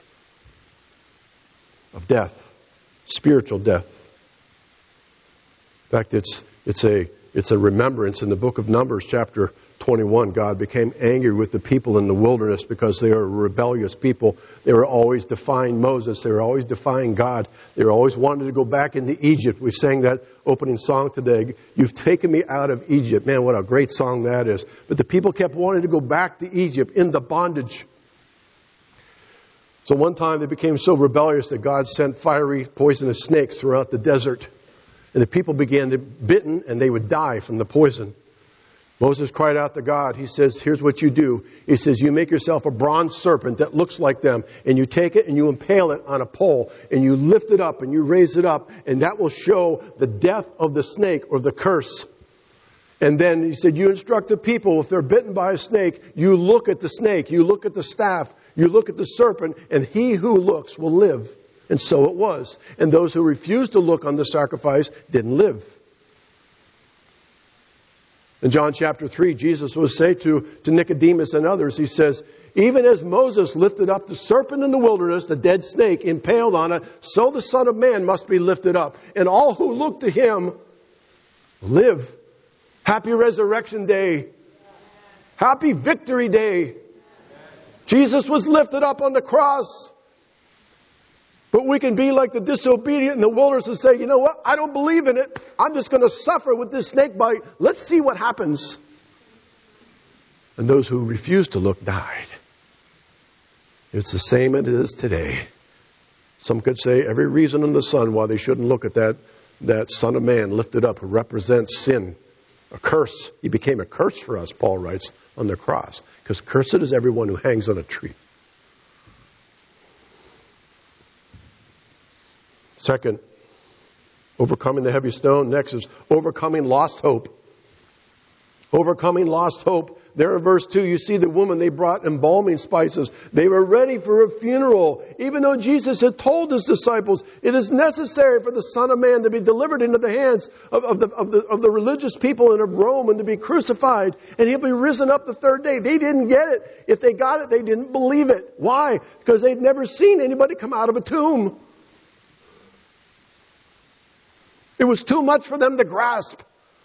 of death, spiritual death. In fact, it's, it's, a, it's a remembrance in the book of Numbers chapter twenty-one, God became angry with the people in the wilderness because they were a rebellious people. They were always defying Moses. They were always defying God. They were always wanting to go back into Egypt. We sang that opening song today. You've taken me out of Egypt. Man, what a great song that is. But the people kept wanting to go back to Egypt in the bondage. So one time they became so rebellious that God sent fiery, poisonous snakes throughout the desert. And the people began to be bitten and they would die from the poison. Moses cried out to God. He says, here's what you do. He says, you make yourself a bronze serpent that looks like them, and you take it and you impale it on a pole, and you lift it up and you raise it up, and that will show the death of the snake or the curse. And then he said, you instruct the people, if they're bitten by a snake, you look at the snake, you look at the staff, you look at the serpent, and he who looks will live. And so it was. And those who refused to look on the sacrifice didn't live. In John chapter three, Jesus will say to, to Nicodemus and others, he says, even as Moses lifted up the serpent in the wilderness, the dead snake impaled on it, so the Son of Man must be lifted up. And all who look to him live. Happy Resurrection Day. Happy Victory Day. Jesus was lifted up on the cross. But we can be like the disobedient in the wilderness and say, you know what? I don't believe in it. I'm just going to suffer with this snake bite. Let's see what happens. And those who refused to look died. It's the same as it is today. Some could say every reason under the sun why they shouldn't look at that, that Son of Man lifted up who represents sin. A curse. He became a curse for us, Paul writes, on the cross. Because cursed is everyone who hangs on a tree. Second, overcoming the heavy stone. Next is overcoming lost hope. Overcoming lost hope. There in verse two, you see the woman, they brought embalming spices. They were ready for a funeral. Even though Jesus had told his disciples, it is necessary for the Son of Man to be delivered into the hands of, of, the, of, the, of the religious people and of Rome and to be crucified. And he'll be risen up the third day. They didn't get it. If they got it, they didn't believe it. Why? Because they'd never seen anybody come out of a tomb. It was too much for them to grasp.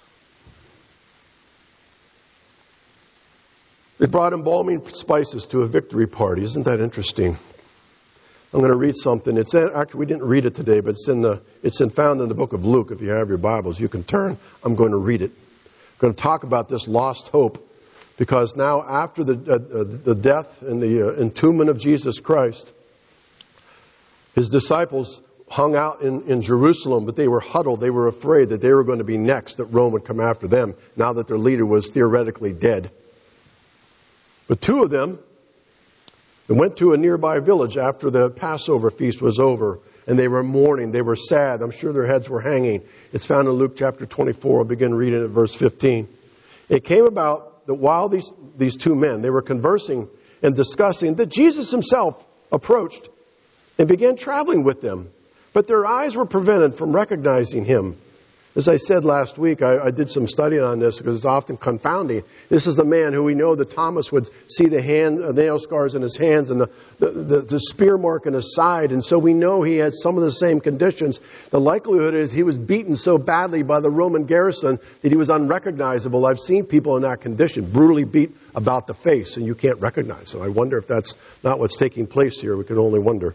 They brought embalming spices to a victory party. Isn't that interesting? I'm going to read something. It's in, actually we didn't read it today, but it's in the it's in, found in the book of Luke. If you have your Bibles, you can turn. I'm going to read it. I'm going to talk about this lost hope, because now after the uh, the death and the uh, entombment of Jesus Christ, his disciples hung out in, in Jerusalem, but they were huddled. They were afraid that they were going to be next, that Rome would come after them, now that their leader was theoretically dead. But two of them went to a nearby village after the Passover feast was over, and they were mourning. They were sad. I'm sure their heads were hanging. It's found in Luke chapter twenty-four. I'll begin reading at verse fifteen. It came about that while these, these two men, they were conversing and discussing, that Jesus himself approached and began traveling with them. But their eyes were prevented from recognizing him. As I said last week, I, I did some studying on this because it's often confounding. This is the man who we know that Thomas would see the hand, uh, nail scars in his hands and the, the, the, the spear mark in his side. And so we know he had some of the same conditions. The likelihood is he was beaten so badly by the Roman garrison that he was unrecognizable. I've seen people in that condition, brutally beat about the face, and you can't recognize them. I wonder if that's not what's taking place here. We can only wonder.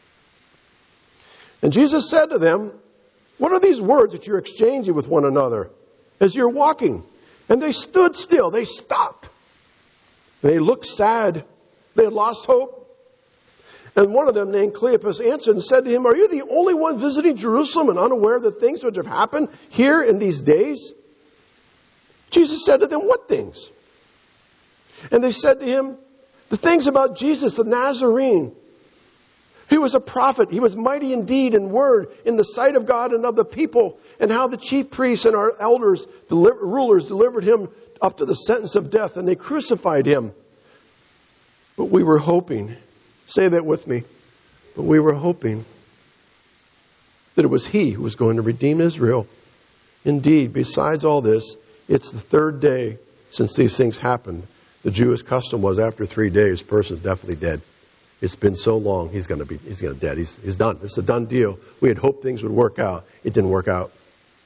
And Jesus said to them, what are these words that you're exchanging with one another as you're walking? And they stood still. They stopped. And they looked sad. They had lost hope. And one of them, named Cleopas, answered and said to him, are you the only one visiting Jerusalem and unaware of the things which have happened here in these days? Jesus said to them, what things? And they said to him, the things about Jesus the Nazarene. He was a prophet. He was mighty in deed and word in the sight of God and of the people, and how the chief priests and our elders, the rulers, delivered him up to the sentence of death, and they crucified him. But we were hoping, say that with me, but we were hoping that it was he who was going to redeem Israel. Indeed, besides all this, it's the third day since these things happened. The Jewish custom was after three days, the person's definitely dead. It's been so long, he's going to be, he's going to dead. He's, he's done. It's a done deal. We had hoped things would work out. It didn't work out.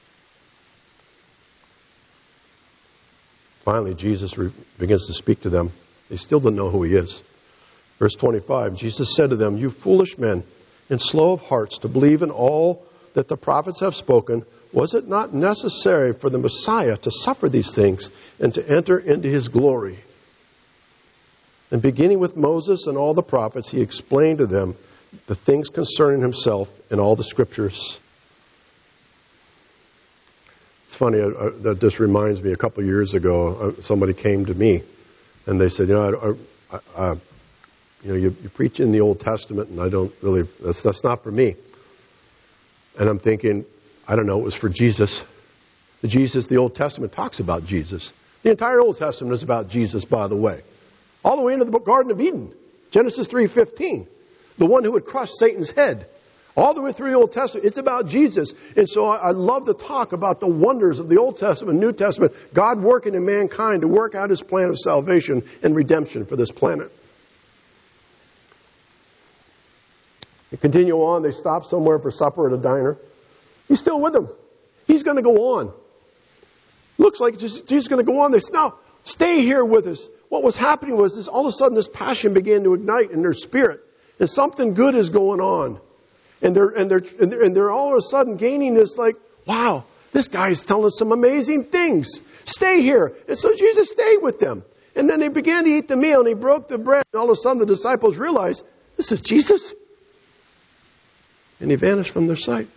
Finally, Jesus re- begins to speak to them. They still don't know who he is. Verse twenty-five, Jesus said to them, you foolish men and slow of hearts to believe in all that the prophets have spoken. Was it not necessary for the Messiah to suffer these things and to enter into his glory? And beginning with Moses and all the prophets, he explained to them the things concerning himself in all the scriptures. It's funny, I, I, that just reminds me, a couple of years ago, uh, somebody came to me and they said, you know, I, I, I, you know, you, you preach in the Old Testament and I don't really, that's, that's not for me. And I'm thinking, I don't know, it was for Jesus. The Jesus, the Old Testament talks about Jesus. The entire Old Testament is about Jesus, by the way. All the way into the Garden of Eden, Genesis three fifteen. The one who would crush Satan's head. All the way through the Old Testament, it's about Jesus. And so I, I love to talk about the wonders of the Old Testament and New Testament. God working in mankind to work out His plan of salvation and redemption for this planet. They continue on. They stop somewhere for supper at a diner. He's still with them. He's going to go on. Looks like Jesus is going to go on. They said, no, stay here with us. What was happening was this, all of a sudden this passion began to ignite in their spirit. And something good is going on. And they're, and they're, and they're, and they're all of a sudden gaining this like, wow, this guy is telling us some amazing things. Stay here. And so Jesus stayed with them. And then they began to eat the meal and He broke the bread. And all of a sudden the disciples realized, this is Jesus. And He vanished from their sight.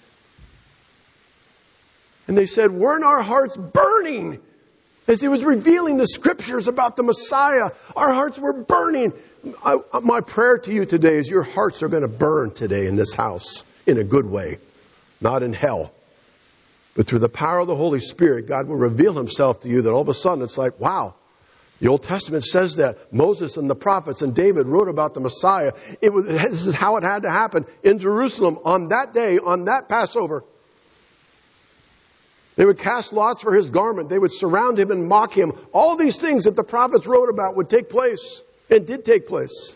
And they said, weren't our hearts burning? As He was revealing the Scriptures about the Messiah, our hearts were burning. I, my prayer to you today is your hearts are going to burn today in this house in a good way, not in hell. But through the power of the Holy Spirit, God will reveal Himself to you that all of a sudden it's like, wow, the Old Testament says that. Moses and the prophets and David wrote about the Messiah. It was, this is how it had to happen in Jerusalem on that day, on that Passover. They would cast lots for His garment. They would surround Him and mock Him. All these things that the prophets wrote about would take place. And did take place.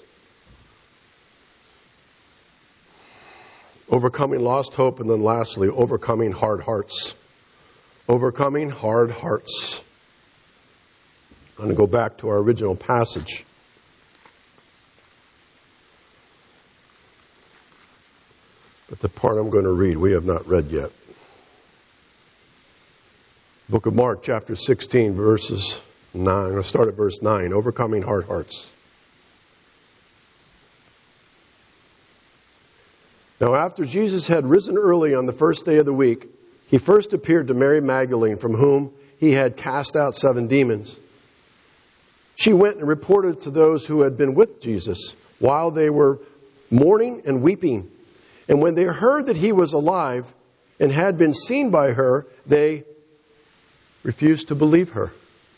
Overcoming lost hope, and then lastly, overcoming hard hearts. Overcoming hard hearts. I'm going to go back to our original passage. But the part I'm going to read, we have not read yet. Book of Mark, chapter sixteen, verses nine. I'm going to start at verse nine. Overcoming hard hearts. Now, after Jesus had risen early on the first day of the week, He first appeared to Mary Magdalene, from whom He had cast out seven demons. She went and reported to those who had been with Jesus while they were mourning and weeping. And when they heard that He was alive and had been seen by her, they refused to believe her.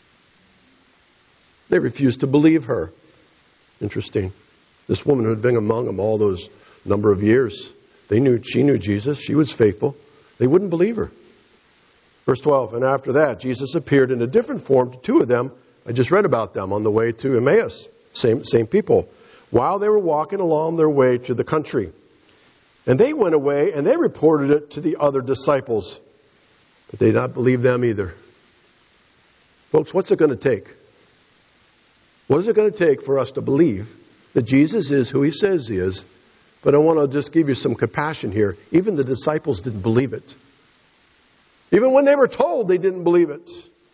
They refused to believe her. Interesting. This woman who had been among them all those number of years. They knew, she knew Jesus. She was faithful. They wouldn't believe her. Verse twelve, and after that, Jesus appeared in a different form to two of them. I just read about them on the way to Emmaus. Same, same people. While they were walking along their way to the country. And they went away and they reported it to the other disciples. But they did not believe them either. Folks, what's it going to take? What is it going to take for us to believe that Jesus is who He says He is? But I want to just give you some compassion here. Even the disciples didn't believe it. Even when they were told, they didn't believe it.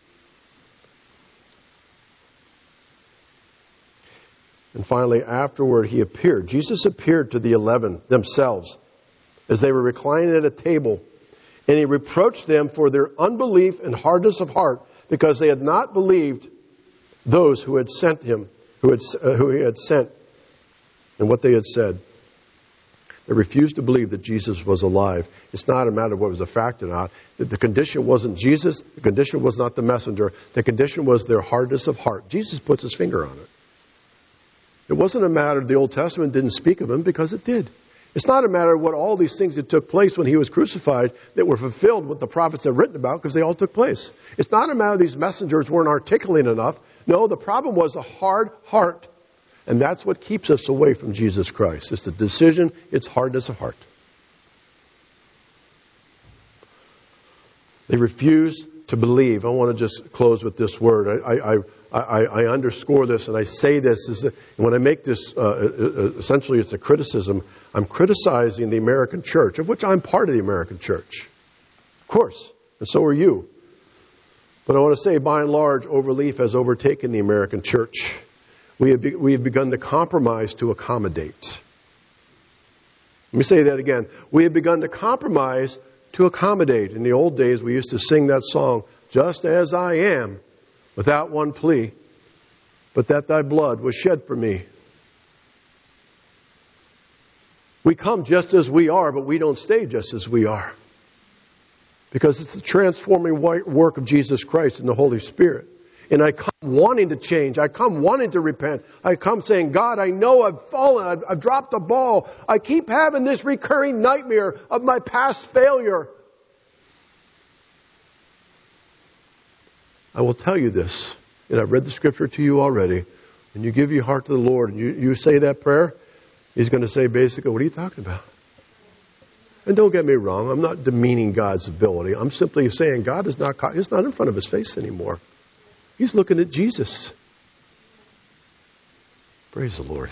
And finally, afterward, He appeared. Jesus appeared to the eleven themselves as they were reclining at a table. And He reproached them for their unbelief and hardness of heart, because they had not believed those who had sent Him, who had, uh, who He had sent, and what they had said. They refused to believe that Jesus was alive. It's not a matter of whether it was a fact or not. The condition wasn't Jesus. The condition was not the messenger. The condition was their hardness of heart. Jesus puts His finger on it. It wasn't a matter of the Old Testament didn't speak of Him, because it did. It's not a matter of what all these things that took place when He was crucified that were fulfilled, what the prophets have written about, because they all took place. It's not a matter of these messengers weren't articulate enough. No, the problem was a hard heart. And that's what keeps us away from Jesus Christ. It's the decision, it's hardness of heart. They refuse to believe. I want to just close with this word. I, I, I, I underscore this and I say this. Is that when I make this, uh, essentially it's a criticism. I'm criticizing the American church, of which I'm part of the American church. Of course. And so are you. But I want to say, by and large, overleaf has overtaken the American church. We have, be, we have begun to compromise to accommodate. Let me say that again. We have begun to compromise to accommodate. In the old days, we used to sing that song, just as I am, without one plea, but that thy blood was shed for me. We come just as we are, but we don't stay just as we are. Because it's the transforming work of Jesus Christ and the Holy Spirit. And I come wanting to change. I come wanting to repent. I come saying, God, I know I've fallen. I've, I've dropped the ball. I keep having this recurring nightmare of my past failure. I will tell you this, and I've read the scripture to you already. When you give your heart to the Lord and you, you say that prayer, He's going to say basically, what are you talking about? And don't get me wrong, I'm not demeaning God's ability. I'm simply saying God is not, He's not in front of His face anymore. He's looking at Jesus. Praise the Lord.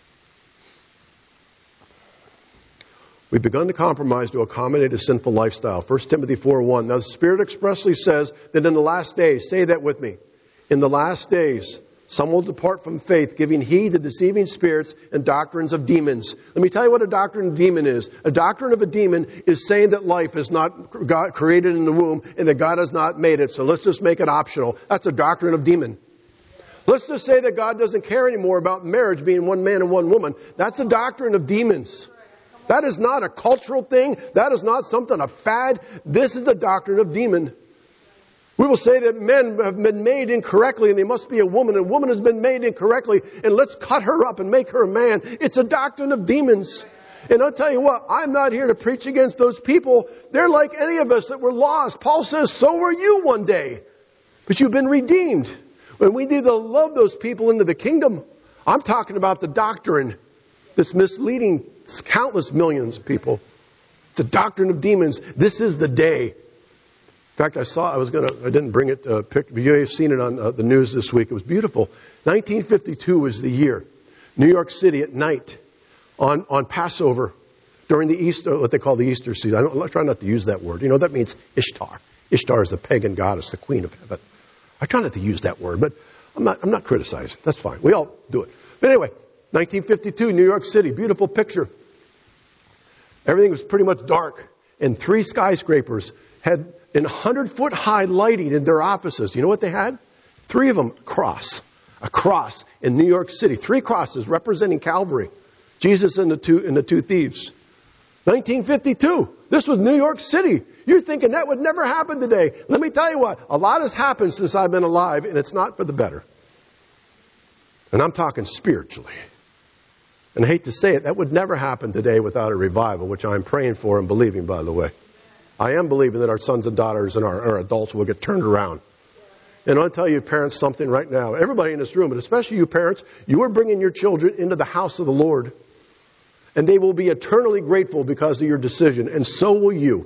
We've begun to compromise to accommodate a sinful lifestyle. First Timothy four one. Now the Spirit expressly says that in the last days, say that with me, in the last days, some will depart from faith, giving heed to deceiving spirits and doctrines of demons. Let me tell you what a doctrine of demon is. A doctrine of a demon is saying that life is not God created in the womb and that God has not made it. So let's just make it optional. That's a doctrine of demon. Let's just say that God doesn't care anymore about marriage being one man and one woman. That's a doctrine of demons. That is not a cultural thing. That is not something, a fad. This is the doctrine of demon. We will say that men have been made incorrectly and they must be a woman, and a woman has been made incorrectly, and let's cut her up and make her a man. It's a doctrine of demons. And I'll tell you what, I'm not here to preach against those people. They're like any of us that were lost. Paul says, so were you one day. But you've been redeemed. And we need to love those people into the kingdom. I'm talking about the doctrine that's misleading countless millions of people. It's a doctrine of demons. This is the day. In fact, I saw, I was going to, I didn't bring it, uh, pick, you may have seen it on uh, the news this week. It was beautiful. nineteen fifty-two was the year. New York City at night on, on Passover during the Easter, what they call the Easter season. I, don't, I try not to use that word. You know, that means Ishtar. Ishtar is the pagan goddess, the queen of heaven. I try not to use that word, but I'm not, I'm not criticizing. That's fine. We all do it. But anyway, nineteen fifty-two, New York City, beautiful picture. Everything was pretty much dark, and three skyscrapers had in hundred-foot high lighting in their offices. You know what they had? Three of them, a cross. A cross in New York City. Three crosses representing Calvary. Jesus and the two, and the two thieves. nineteen fifty-two. This was New York City. You're thinking that would never happen today. Let me tell you what. A lot has happened since I've been alive, and it's not for the better. And I'm talking spiritually. And I hate to say it, that would never happen today without a revival, which I'm praying for and believing, by the way. I am believing that our sons and daughters and our, our adults will get turned around. And I'll tell you, parents, something right now. Everybody in this room, but especially you parents, you are bringing your children into the house of the Lord. And they will be eternally grateful because of your decision. And so will you.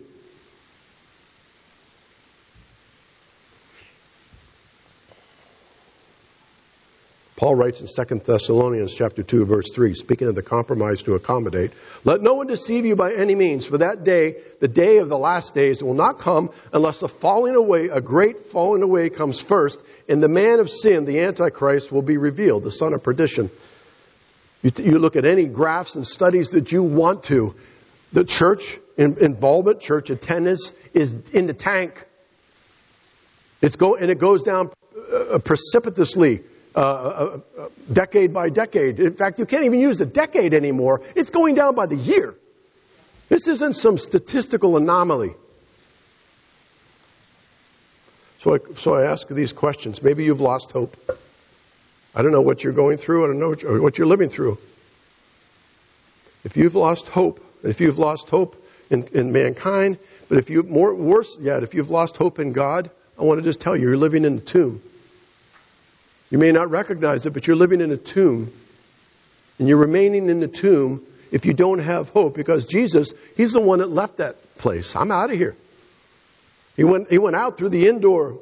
Paul writes in Second Thessalonians chapter two, verse three, speaking of the compromise to accommodate, let no one deceive you by any means, for that day, the day of the last days, will not come unless a falling away, a great falling away comes first, and the man of sin, the Antichrist, will be revealed, the son of perdition. You, t- you look at any graphs and studies that you want to, the church in- involvement, church attendance is in the tank. It's go and it goes down uh, precipitously. Uh, uh, uh, decade by decade. In fact, you can't even use the decade anymore. It's going down by the year. This isn't some statistical anomaly. So I, so I ask these questions. Maybe you've lost hope. I don't know what you're going through. I don't know what you're, what you're living through. If you've lost hope, if you've lost hope in, in mankind, but if you more worse yet, if you've lost hope in God, I want to just tell you, you're living in the tomb. You may not recognize it, but you're living in a tomb. And you're remaining in the tomb if you don't have hope. Because Jesus, He's the one that left that place. I'm out of here. He went, he went out through the inn door.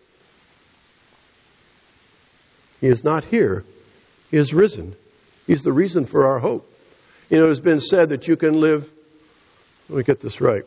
He is not here. He is risen. He's the reason for our hope. You know, it has been said that you can live... Let me get this right.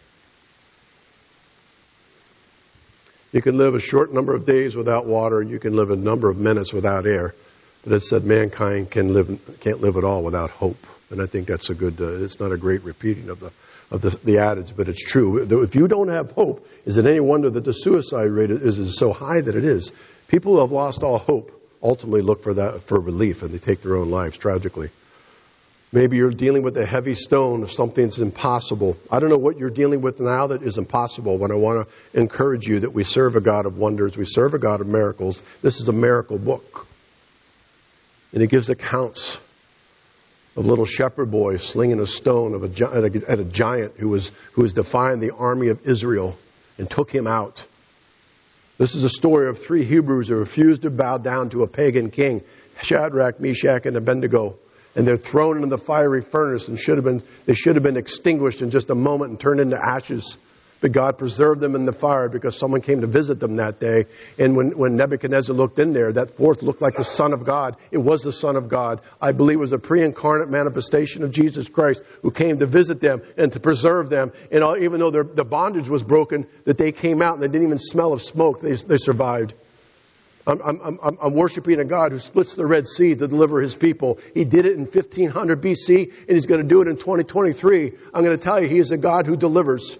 You can live a short number of days without water. You can live a number of minutes without air. But it said mankind can live, can't live at all without hope. And I think that's a good, uh, it's not a great repeating of the of the, the adage, but it's true. If you don't have hope, is it any wonder that the suicide rate is, is so high that it is? People who have lost all hope ultimately look for that for relief, and they take their own lives tragically. Maybe you're dealing with a heavy stone of something that's impossible. I don't know what you're dealing with now that is impossible, but I want to encourage you that we serve a God of wonders. We serve a God of miracles. This is a miracle book. And it gives accounts of little shepherd boys slinging a stone of a, at, a, at a giant who was, who was defying the army of Israel and took him out. This is a story of three Hebrews who refused to bow down to a pagan king, Shadrach, Meshach, and Abednego. And they're thrown into the fiery furnace and should have been, they should have been extinguished in just a moment and turned into ashes. But God preserved them in the fire because someone came to visit them that day. And when, when Nebuchadnezzar looked in there, that fourth looked like the Son of God. It was the Son of God. I believe it was a pre-incarnate manifestation of Jesus Christ who came to visit them and to preserve them. And all, even though their, the bondage was broken, that they came out and they didn't even smell of smoke. They, they survived. I'm, I'm, I'm, I'm worshiping a God who splits the Red Sea to deliver His people. He did it in fifteen hundred B C, and He's going to do it in twenty twenty-three. I'm going to tell you, He is a God who delivers.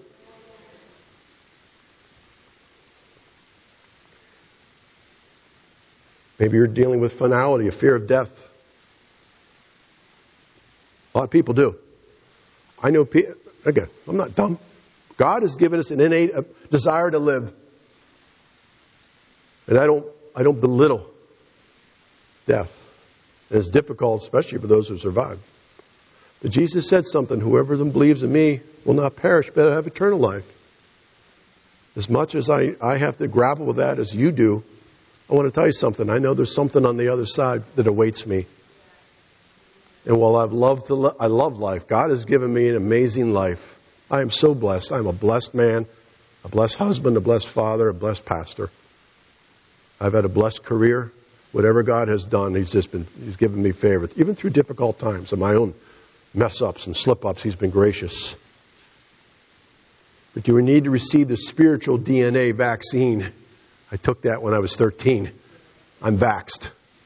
Maybe you're dealing with finality, a fear of death. A lot of people do. I know, people, again, I'm not dumb. God has given us an innate desire to live. And I don't I don't belittle death. And it's difficult, especially for those who survive. But Jesus said something, whoever believes in me will not perish, but have eternal life. As much as I, I have to grapple with that as you do, I want to tell you something. I know there's something on the other side that awaits me. And while I've loved to li- I love life, God has given me an amazing life. I am so blessed. I'm a blessed man, a blessed husband, a blessed father, a blessed pastor. I've had a blessed career. Whatever God has done, He's just been, He's given me favor. Even through difficult times and my own mess-ups and slip-ups, He's been gracious. But you need to receive the spiritual D N A vaccine. I took that when I was thirteen. I'm vaxxed.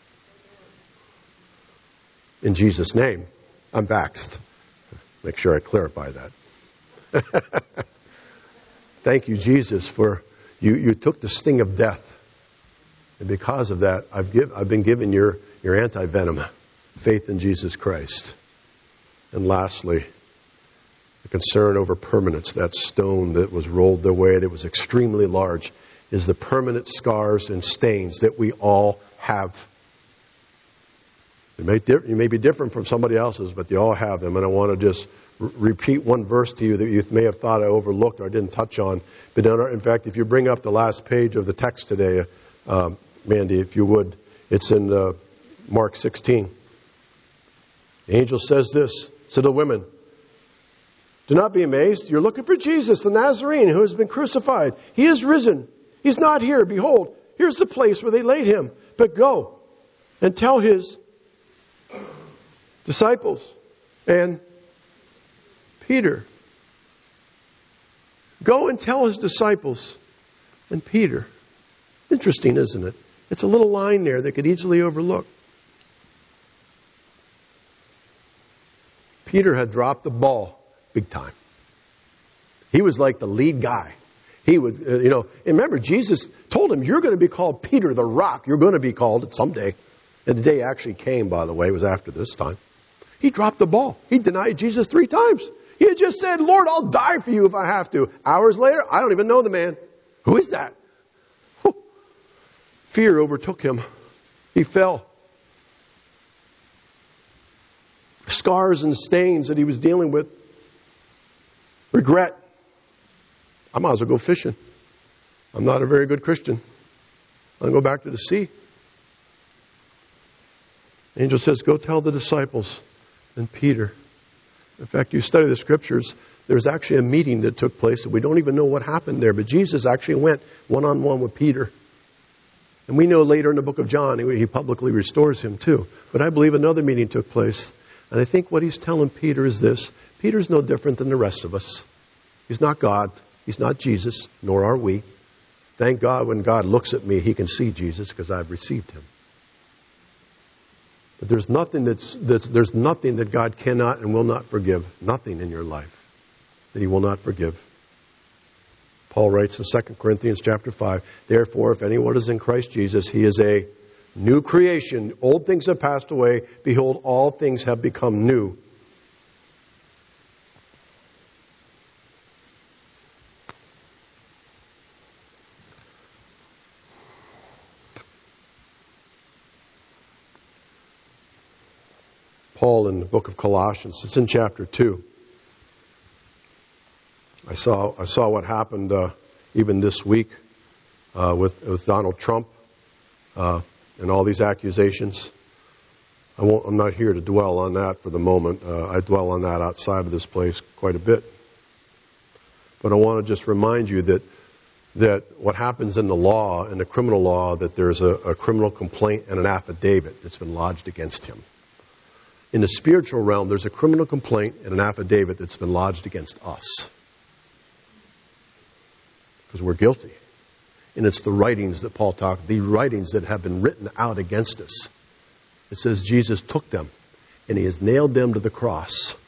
In Jesus' name, I'm vaxxed. Make sure I clarify that. Thank you, Jesus, for you, you took the sting of death. And because of that, I've, give, I've been given your, your anti-venom, faith in Jesus Christ. And lastly, the concern over permanence, that stone that was rolled their way, that was extremely large, is the permanent scars and stains that we all have. You may, di- you may be different from somebody else's, but they all have them. And I want to just r- repeat one verse to you that you may have thought I overlooked or I didn't touch on. But in fact, if you bring up the last page of the text today, um, Mandy, if you would, it's in uh, Mark sixteen. The angel says this to the women. Do not be amazed. You're looking for Jesus, the Nazarene, who has been crucified. He is risen. He's not here. Behold, here's the place where they laid him. But go and tell his disciples and Peter. Go and tell his disciples and Peter. Interesting, isn't it? It's a little line there that could easily overlook. Peter had dropped the ball big time. He was like the lead guy. He would, uh, you know, and remember, Jesus told him, you're going to be called Peter the Rock. You're going to be called it someday. And the day actually came, by the way, it was after this time. He dropped the ball. He denied Jesus three times. He had just said, Lord, I'll die for you if I have to. Hours later, I don't even know the man. Who is that? Whew. Fear overtook him. He fell. Scars and stains that he was dealing with. Regret. I might as well go fishing. I'm not a very good Christian. I'll go back to the sea. The angel says, go tell the disciples and Peter. In fact, you study the scriptures, there's actually a meeting that took place, and we don't even know what happened there, but Jesus actually went one-on-one with Peter. And we know later in the book of John, he publicly restores him too. But I believe another meeting took place. And I think what he's telling Peter is this. Peter's no different than the rest of us. He's not God. He's not Jesus, nor are we. Thank God when God looks at me, he can see Jesus because I've received him. But there's nothing that's, that's there's nothing that God cannot and will not forgive. Nothing in your life. that he will not forgive. Paul writes in Second Corinthians chapter five, therefore, if anyone is in Christ Jesus, he is a new creation. Old things have passed away. Behold, all things have become new. Paul in the book of Colossians, it's in chapter two. I saw I saw what happened uh, even this week uh, with, with Donald Trump uh, and all these accusations. I won't, I'm not here to dwell on that for the moment. Uh, I dwell on that outside of this place quite a bit. But I want to just remind you that that what happens in the law, in the criminal law, that there's a, a criminal complaint and an affidavit that's been lodged against him. In the spiritual realm, there's a criminal complaint and an affidavit that's been lodged against us. Because we're guilty. And it's the writings that Paul talked, the writings that have been written out against us. It says Jesus took them and he has nailed them to the cross.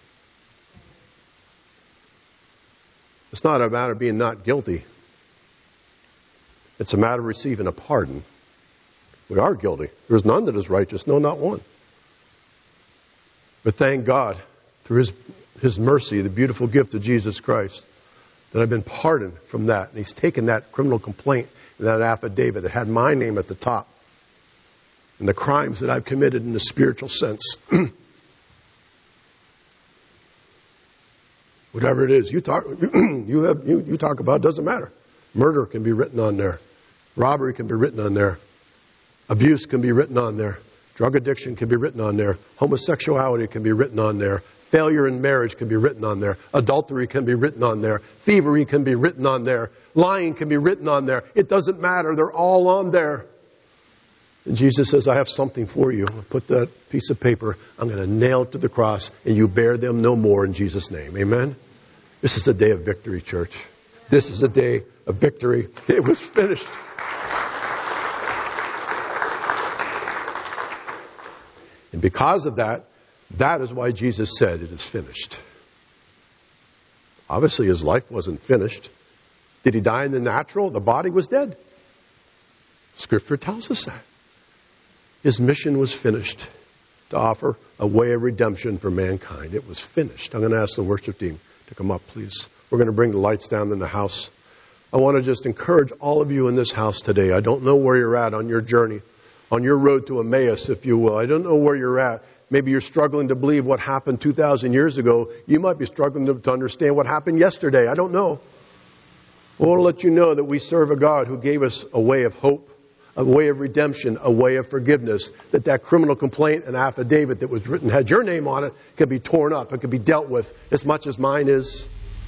It's not a matter of being not guilty. It's a matter of receiving a pardon. We are guilty. There is none that is righteous, no, not one. But thank God, through His, His mercy, the beautiful gift of Jesus Christ, that I've been pardoned from that. And He's taken that criminal complaint and that affidavit that had my name at the top and the crimes that I've committed in the spiritual sense. Whatever it is you talk, you have, you, you talk about, doesn't matter. Murder can be written on there. Robbery can be written on there. Abuse can be written on there. Drug addiction can be written on there. Homosexuality can be written on there. Failure in marriage can be written on there. Adultery can be written on there. Thievery can be written on there. Lying can be written on there. It doesn't matter. They're all on there. And Jesus says, I have something for you. I'll put that piece of paper. I'm going to nail it to the cross, and you bear them no more in Jesus' name. Amen? This is a day of victory, church. This is a day of victory. It was finished. And because of that, that is why Jesus said it is finished. Obviously, his life wasn't finished. Did he die in the natural? The body was dead. Scripture tells us that. His mission was finished to offer a way of redemption for mankind. It was finished. I'm going to ask the worship team to come up, please. We're going to bring the lights down in the house. I want to just encourage all of you in this house today. I don't know where you're at on your journey, on your road to Emmaus, if you will. I don't know where you're at. Maybe you're struggling to believe what happened two thousand years ago. You might be struggling to, to understand what happened yesterday. I don't know. I want to let you know that we serve a God who gave us a way of hope, a way of redemption, a way of forgiveness, that that criminal complaint and affidavit that was written, had your name on it, can be torn up. It can be dealt with as much as mine is.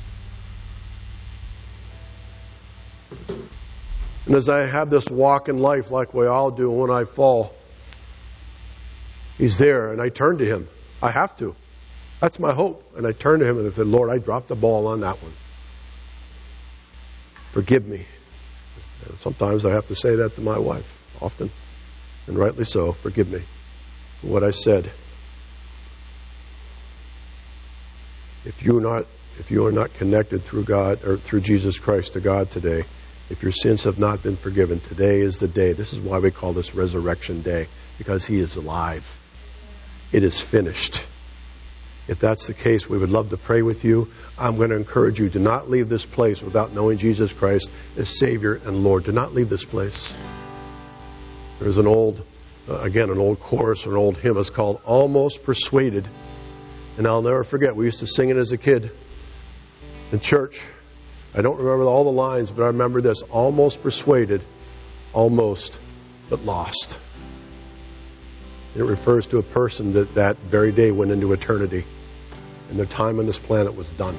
And as I have this walk in life like we all do, when I fall, He's there, and I turn to Him. I have to. That's my hope. And I turn to Him and I said, Lord, I dropped the ball on that one. Forgive me. And sometimes I have to say that to my wife, often, and rightly so. Forgive me for what I said. If you are not, if you are not connected through God or through Jesus Christ to God today, if your sins have not been forgiven, today is the day. This is why we call this Resurrection Day, because He is alive. It is finished. If that's the case, we would love to pray with you. I'm going to encourage you, do not leave this place without knowing Jesus Christ as Savior and Lord. Do not leave this place. There's an old, uh, again, an old chorus or an old hymn. It's called Almost Persuaded. And I'll never forget, we used to sing it as a kid in church. I don't remember all the lines, but I remember this. Almost persuaded, almost, but lost. It refers to a person that that very day went into eternity, and their time on this planet was done.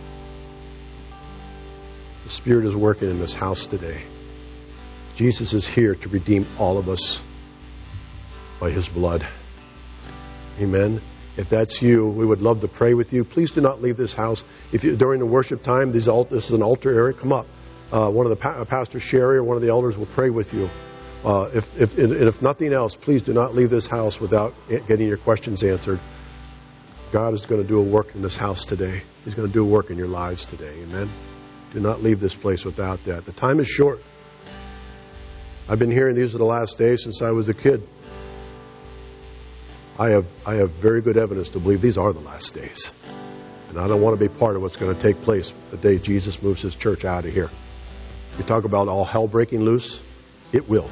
The Spirit is working in this house today. Jesus is here to redeem all of us by His blood. Amen. If that's you, we would love to pray with you. Please do not leave this house. If you, during the worship time, these alt, this is an altar area, come up. Uh, one of the pa- Pastor Sherry or one of the elders will pray with you. Uh, if, if, and if nothing else, please do not leave this house without getting your questions answered. God is going to do a work in this house today. He's going to do a work in your lives today. Amen. Do not leave this place without that. The time is short. I've been hearing these are the last days since I was a kid. I have I have very good evidence to believe these are the last days. And I don't want to be part of what's going to take place the day Jesus moves His church out of here. You talk about all hell breaking loose. It will.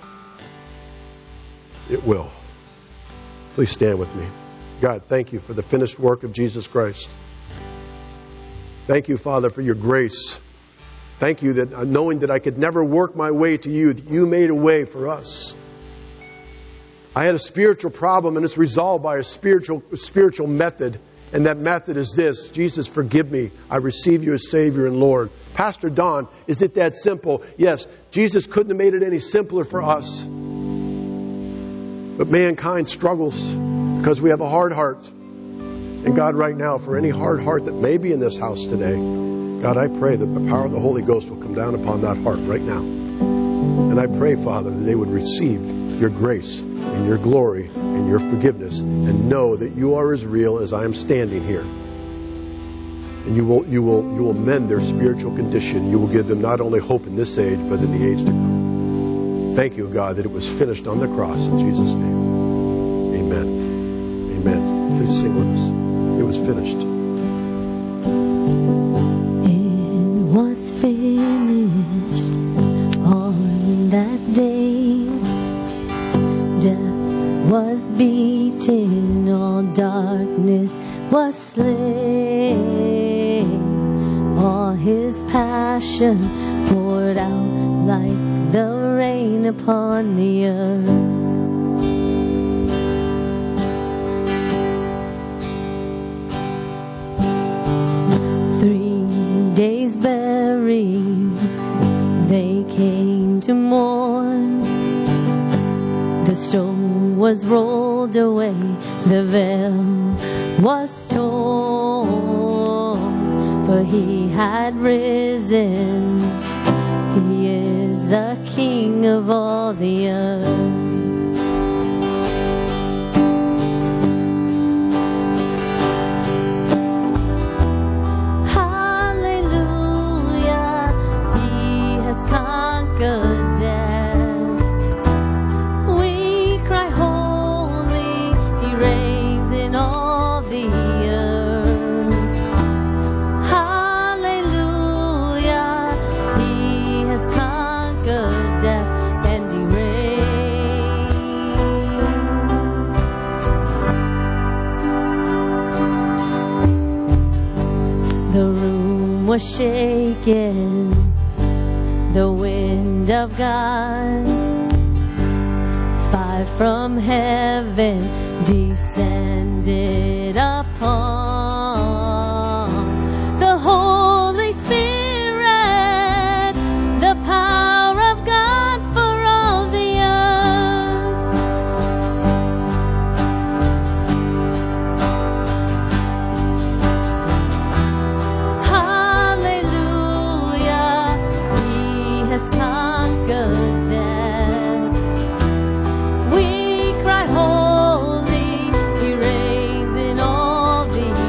It will. Please stand with me. God, thank you for the finished work of Jesus Christ. Thank you, Father, for your grace. Thank you that knowing that I could never work my way to you, that you made a way for us. I had a spiritual problem and it's resolved by a spiritual spiritual method. And that method is this: Jesus, forgive me. I receive you as Savior and Lord. Pastor Don, is it that simple? Yes, Jesus couldn't have made it any simpler for us. But mankind struggles because we have a hard heart. And God, right now, for any hard heart that may be in this house today, God, I pray that the power of the Holy Ghost will come down upon that heart right now. And I pray, Father, that they would receive your grace and your glory and your forgiveness and know that you are as real as I am standing here. And you will, you will, you will mend their spiritual condition. You will give them not only hope in this age, but in the age to come. Thank you, God, that it was finished on the cross in Jesus' name. Amen. Amen. Please sing with us. It was finished. It was finished on that day. Death was beaten, all darkness was slain. All His passion poured out like the rain upon the earth. Days buried, they came to mourn. The stone was rolled away, the veil was torn, for He had risen. He is the King of all the earth. Was shaken, the wind of God, fire from heaven descended upon the Holy Spirit, the power of God for all the earth. We cry holy, He reigns in all the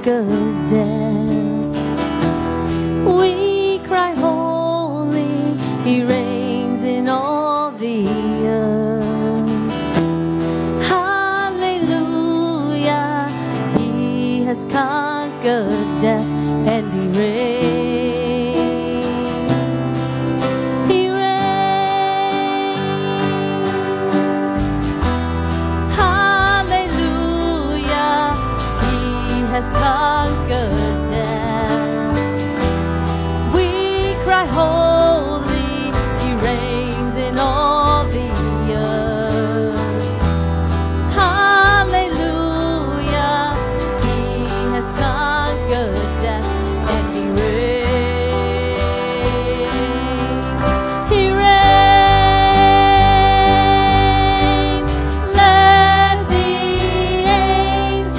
conquered death. We cry holy, He reigns in all the earth. Hallelujah, He has conquered death and He reigns. Conquered death. We cry holy, He reigns in all the earth. Hallelujah, He has conquered death and He reigns. He reigns. Let the angels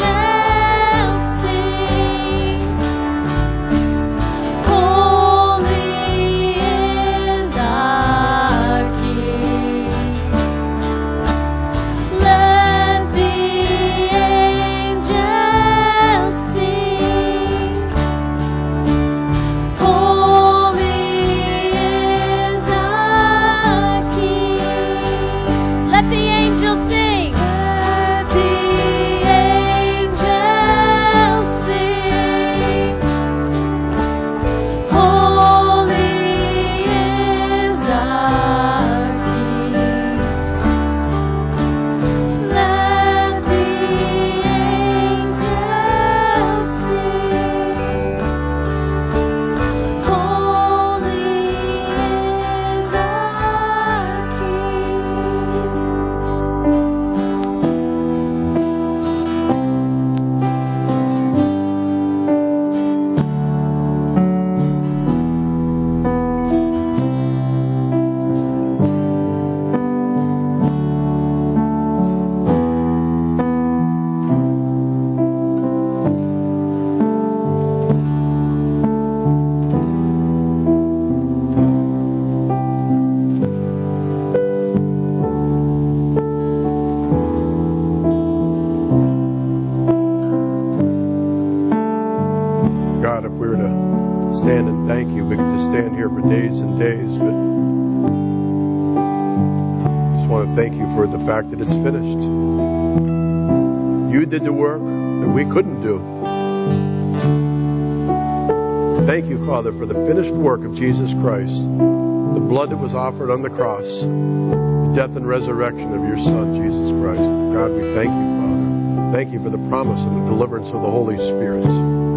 fact that it's finished. You did the work that we couldn't do. Thank you, Father, for the finished work of Jesus Christ, the blood that was offered on the cross, the death and resurrection of your Son, Jesus Christ. God, we thank you, Father. Thank you for the promise and the deliverance of the Holy Spirit.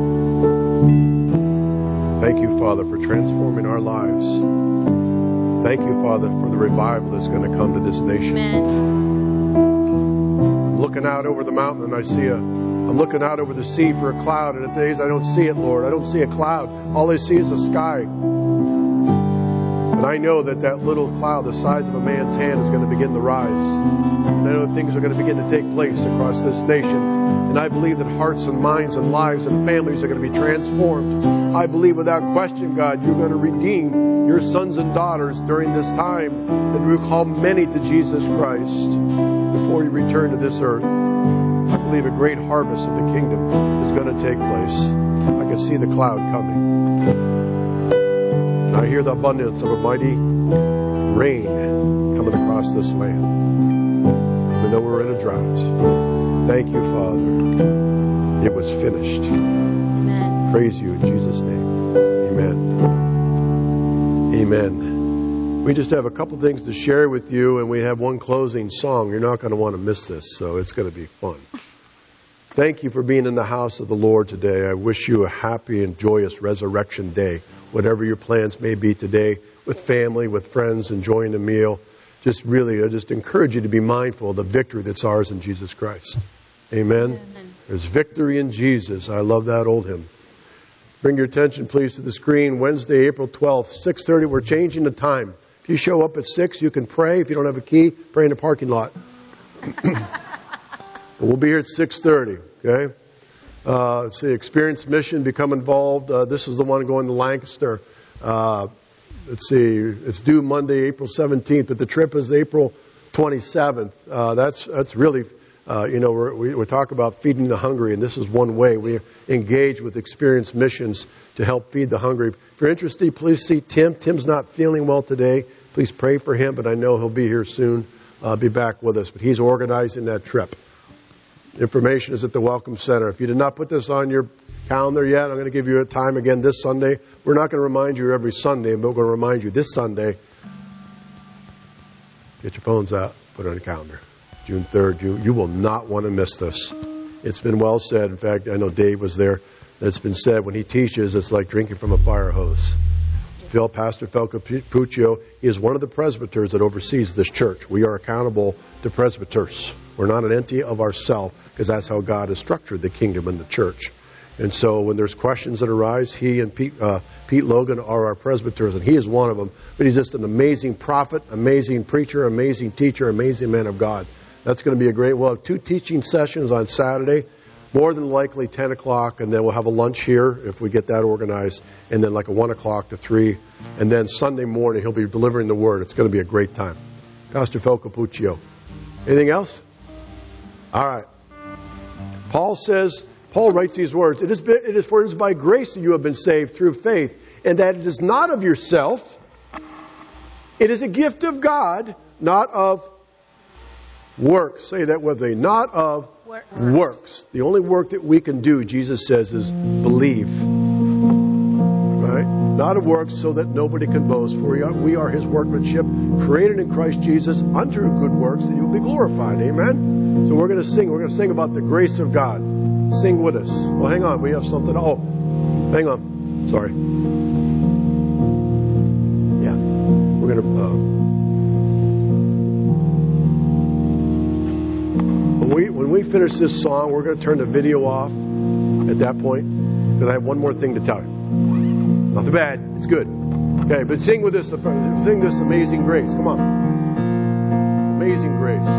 Thank you, Father, for transforming our lives. Thank you, Father, for the revival that's going to come to this nation. Amen. I'm looking out over the mountain and I see a, I'm looking out over the sea for a cloud, and at days I don't see it, Lord. I don't see a cloud. All I see is the sky. And I know that that little cloud the size of a man's hand is going to begin to rise. And I know things are going to begin to take place across this nation. And I believe that hearts and minds and lives and families are going to be transformed. I believe without question, God, you're going to redeem your sons and daughters during this time, and you will call many to Jesus Christ before you return to this earth. I believe a great harvest of the kingdom is going to take place. I can see the cloud coming. And I hear the abundance of a mighty rain coming across this land, even though we're in a drought. Thank you, Father. It was finished. Amen. Praise you in Jesus' name. Amen. Amen. We just have a couple things to share with you, and we have one closing song. You're not going to want to miss this, so it's going to be fun. Thank you for being in the house of the Lord today. I wish you a happy and joyous resurrection day, whatever your plans may be today, with family, with friends, enjoying a meal. Just really, I just encourage you to be mindful of the victory that's ours in Jesus Christ. Amen. Amen. There's victory in Jesus. I love that old hymn. Bring your attention, please, to the screen. Wednesday, April twelfth, six thirty. We're changing the time. If you show up at six, you can pray. If you don't have a key, pray in the parking lot. We'll be here at six thirty, okay? Uh, let's see, Experience Mission, become involved. Uh, this is the one going to Lancaster. Uh, let's see, it's due Monday, April seventeenth, but the trip is April twenty-seventh. Uh, that's that's really Uh, you know, we're, we, we talk about feeding the hungry, and this is one way. We engage with experienced missions to help feed the hungry. If you're interested, please see Tim. Tim's not feeling well today. Please pray for him, but I know he'll be here soon, uh, be back with us. But he's organizing that trip. Information is at the Welcome Center. If you did not put this on your calendar yet, I'm going to give you a time again this Sunday. We're not going to remind you every Sunday, but we're going to remind you this Sunday. Get your phones out, put it on the calendar. June third, you, you will not want to miss this. It's been well said. In fact, I know Dave was there. It's been said when he teaches, it's like drinking from a fire hose. Phil, Pastor Phil Capuccio, is one of the presbyters that oversees this church. We are accountable to presbyters. We're not an entity of ourselves, because that's how God has structured the kingdom and the church. And so when there's questions that arise, he and Pete, uh, Pete Logan are our presbyters, and he is one of them. But he's just an amazing prophet, amazing preacher, amazing teacher, amazing man of God. That's going to be a great, we'll have two teaching sessions on Saturday, more than likely ten o'clock, and then we'll have a lunch here if we get that organized, and then like a one o'clock to three. And then Sunday morning, he'll be delivering the word. It's going to be a great time. Pastor Phil Capuccio. Anything else? All right. Paul says, Paul writes these words, it is, it is for it is by grace that you have been saved through faith, and that it is not of yourself. It is a gift of God, not of works. Say that with me. Not of works. works. The only work that we can do, Jesus says, is believe. Right? Not of works, so that nobody can boast. For we are, we are His workmanship, created in Christ Jesus unto good works, that He will be glorified. Amen? So we're going to sing. We're going to sing about the grace of God. Sing with us. Well, hang on. We have something. Oh, hang on. Sorry. Yeah. We're going to... Uh, When we, when we finish this song, we're going to turn the video off at that point, because I have one more thing to tell you. Nothing bad. It's good. Okay, but sing with us. Sing this Amazing Grace. Come on. Amazing Grace.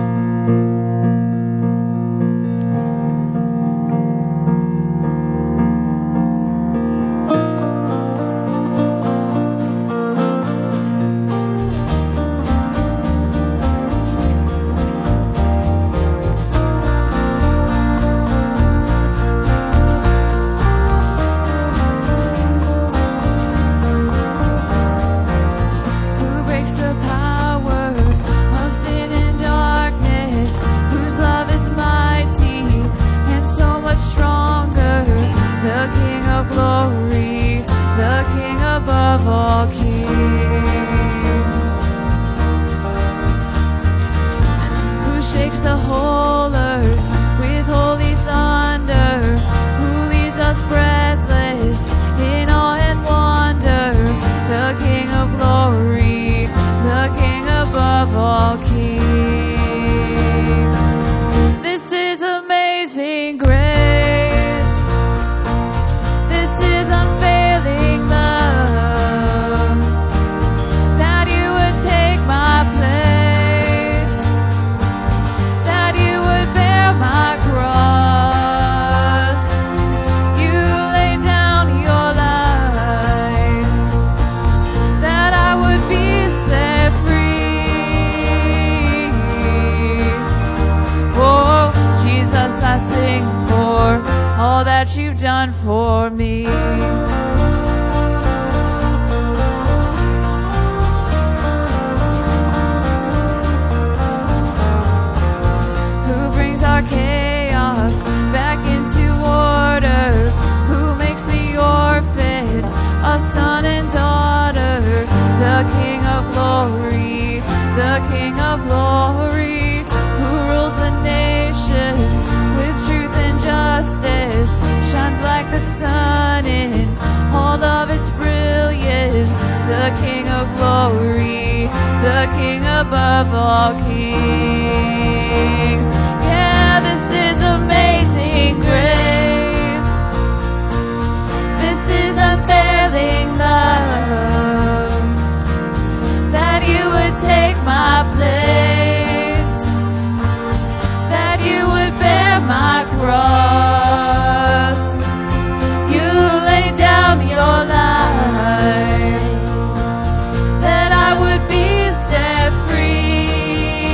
That I would be set free.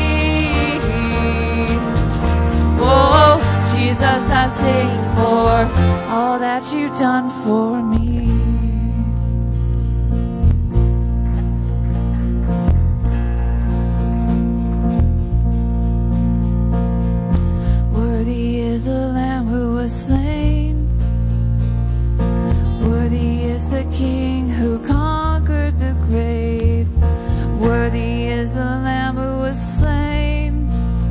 that you've done for me. Worthy is the Lamb who was slain. Worthy is the King who conquered the grave. Worthy is the Lamb who was slain.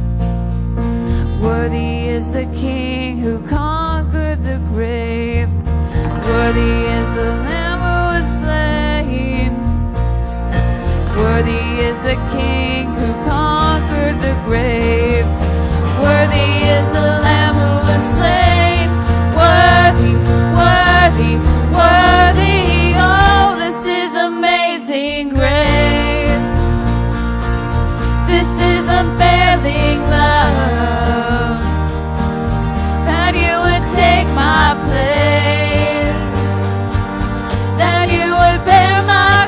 Worthy is the King who conquered the grave. Worthy is the Lamb who was slain. Worthy is the King who conquered the grave. Worthy is the Lamb who was slain. Worthy, worthy, worthy. Oh, this is amazing grace. This is unfailing love. That you would take my place. That you would bear my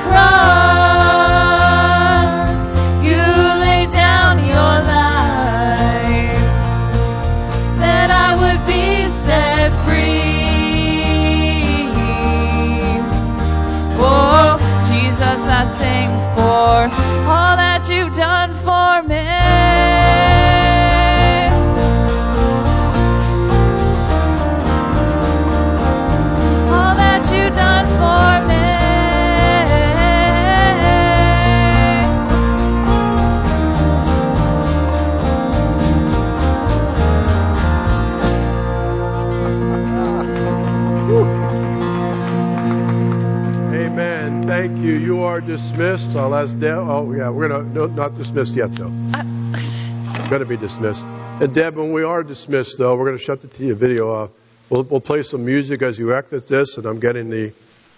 cross. You laid down your life. That I would be set free. Oh, Jesus, I sing for all that you've done for me. All that you've done for me. Amen. Thank you. You are dismissed. I'll ask Deb. Oh, yeah, we're gonna no, not dismissed yet, though. Going to be dismissed. And Deb, when we are dismissed, though, we're going to shut the t- video off. We'll, we'll play some music as you exit this, and I'm getting the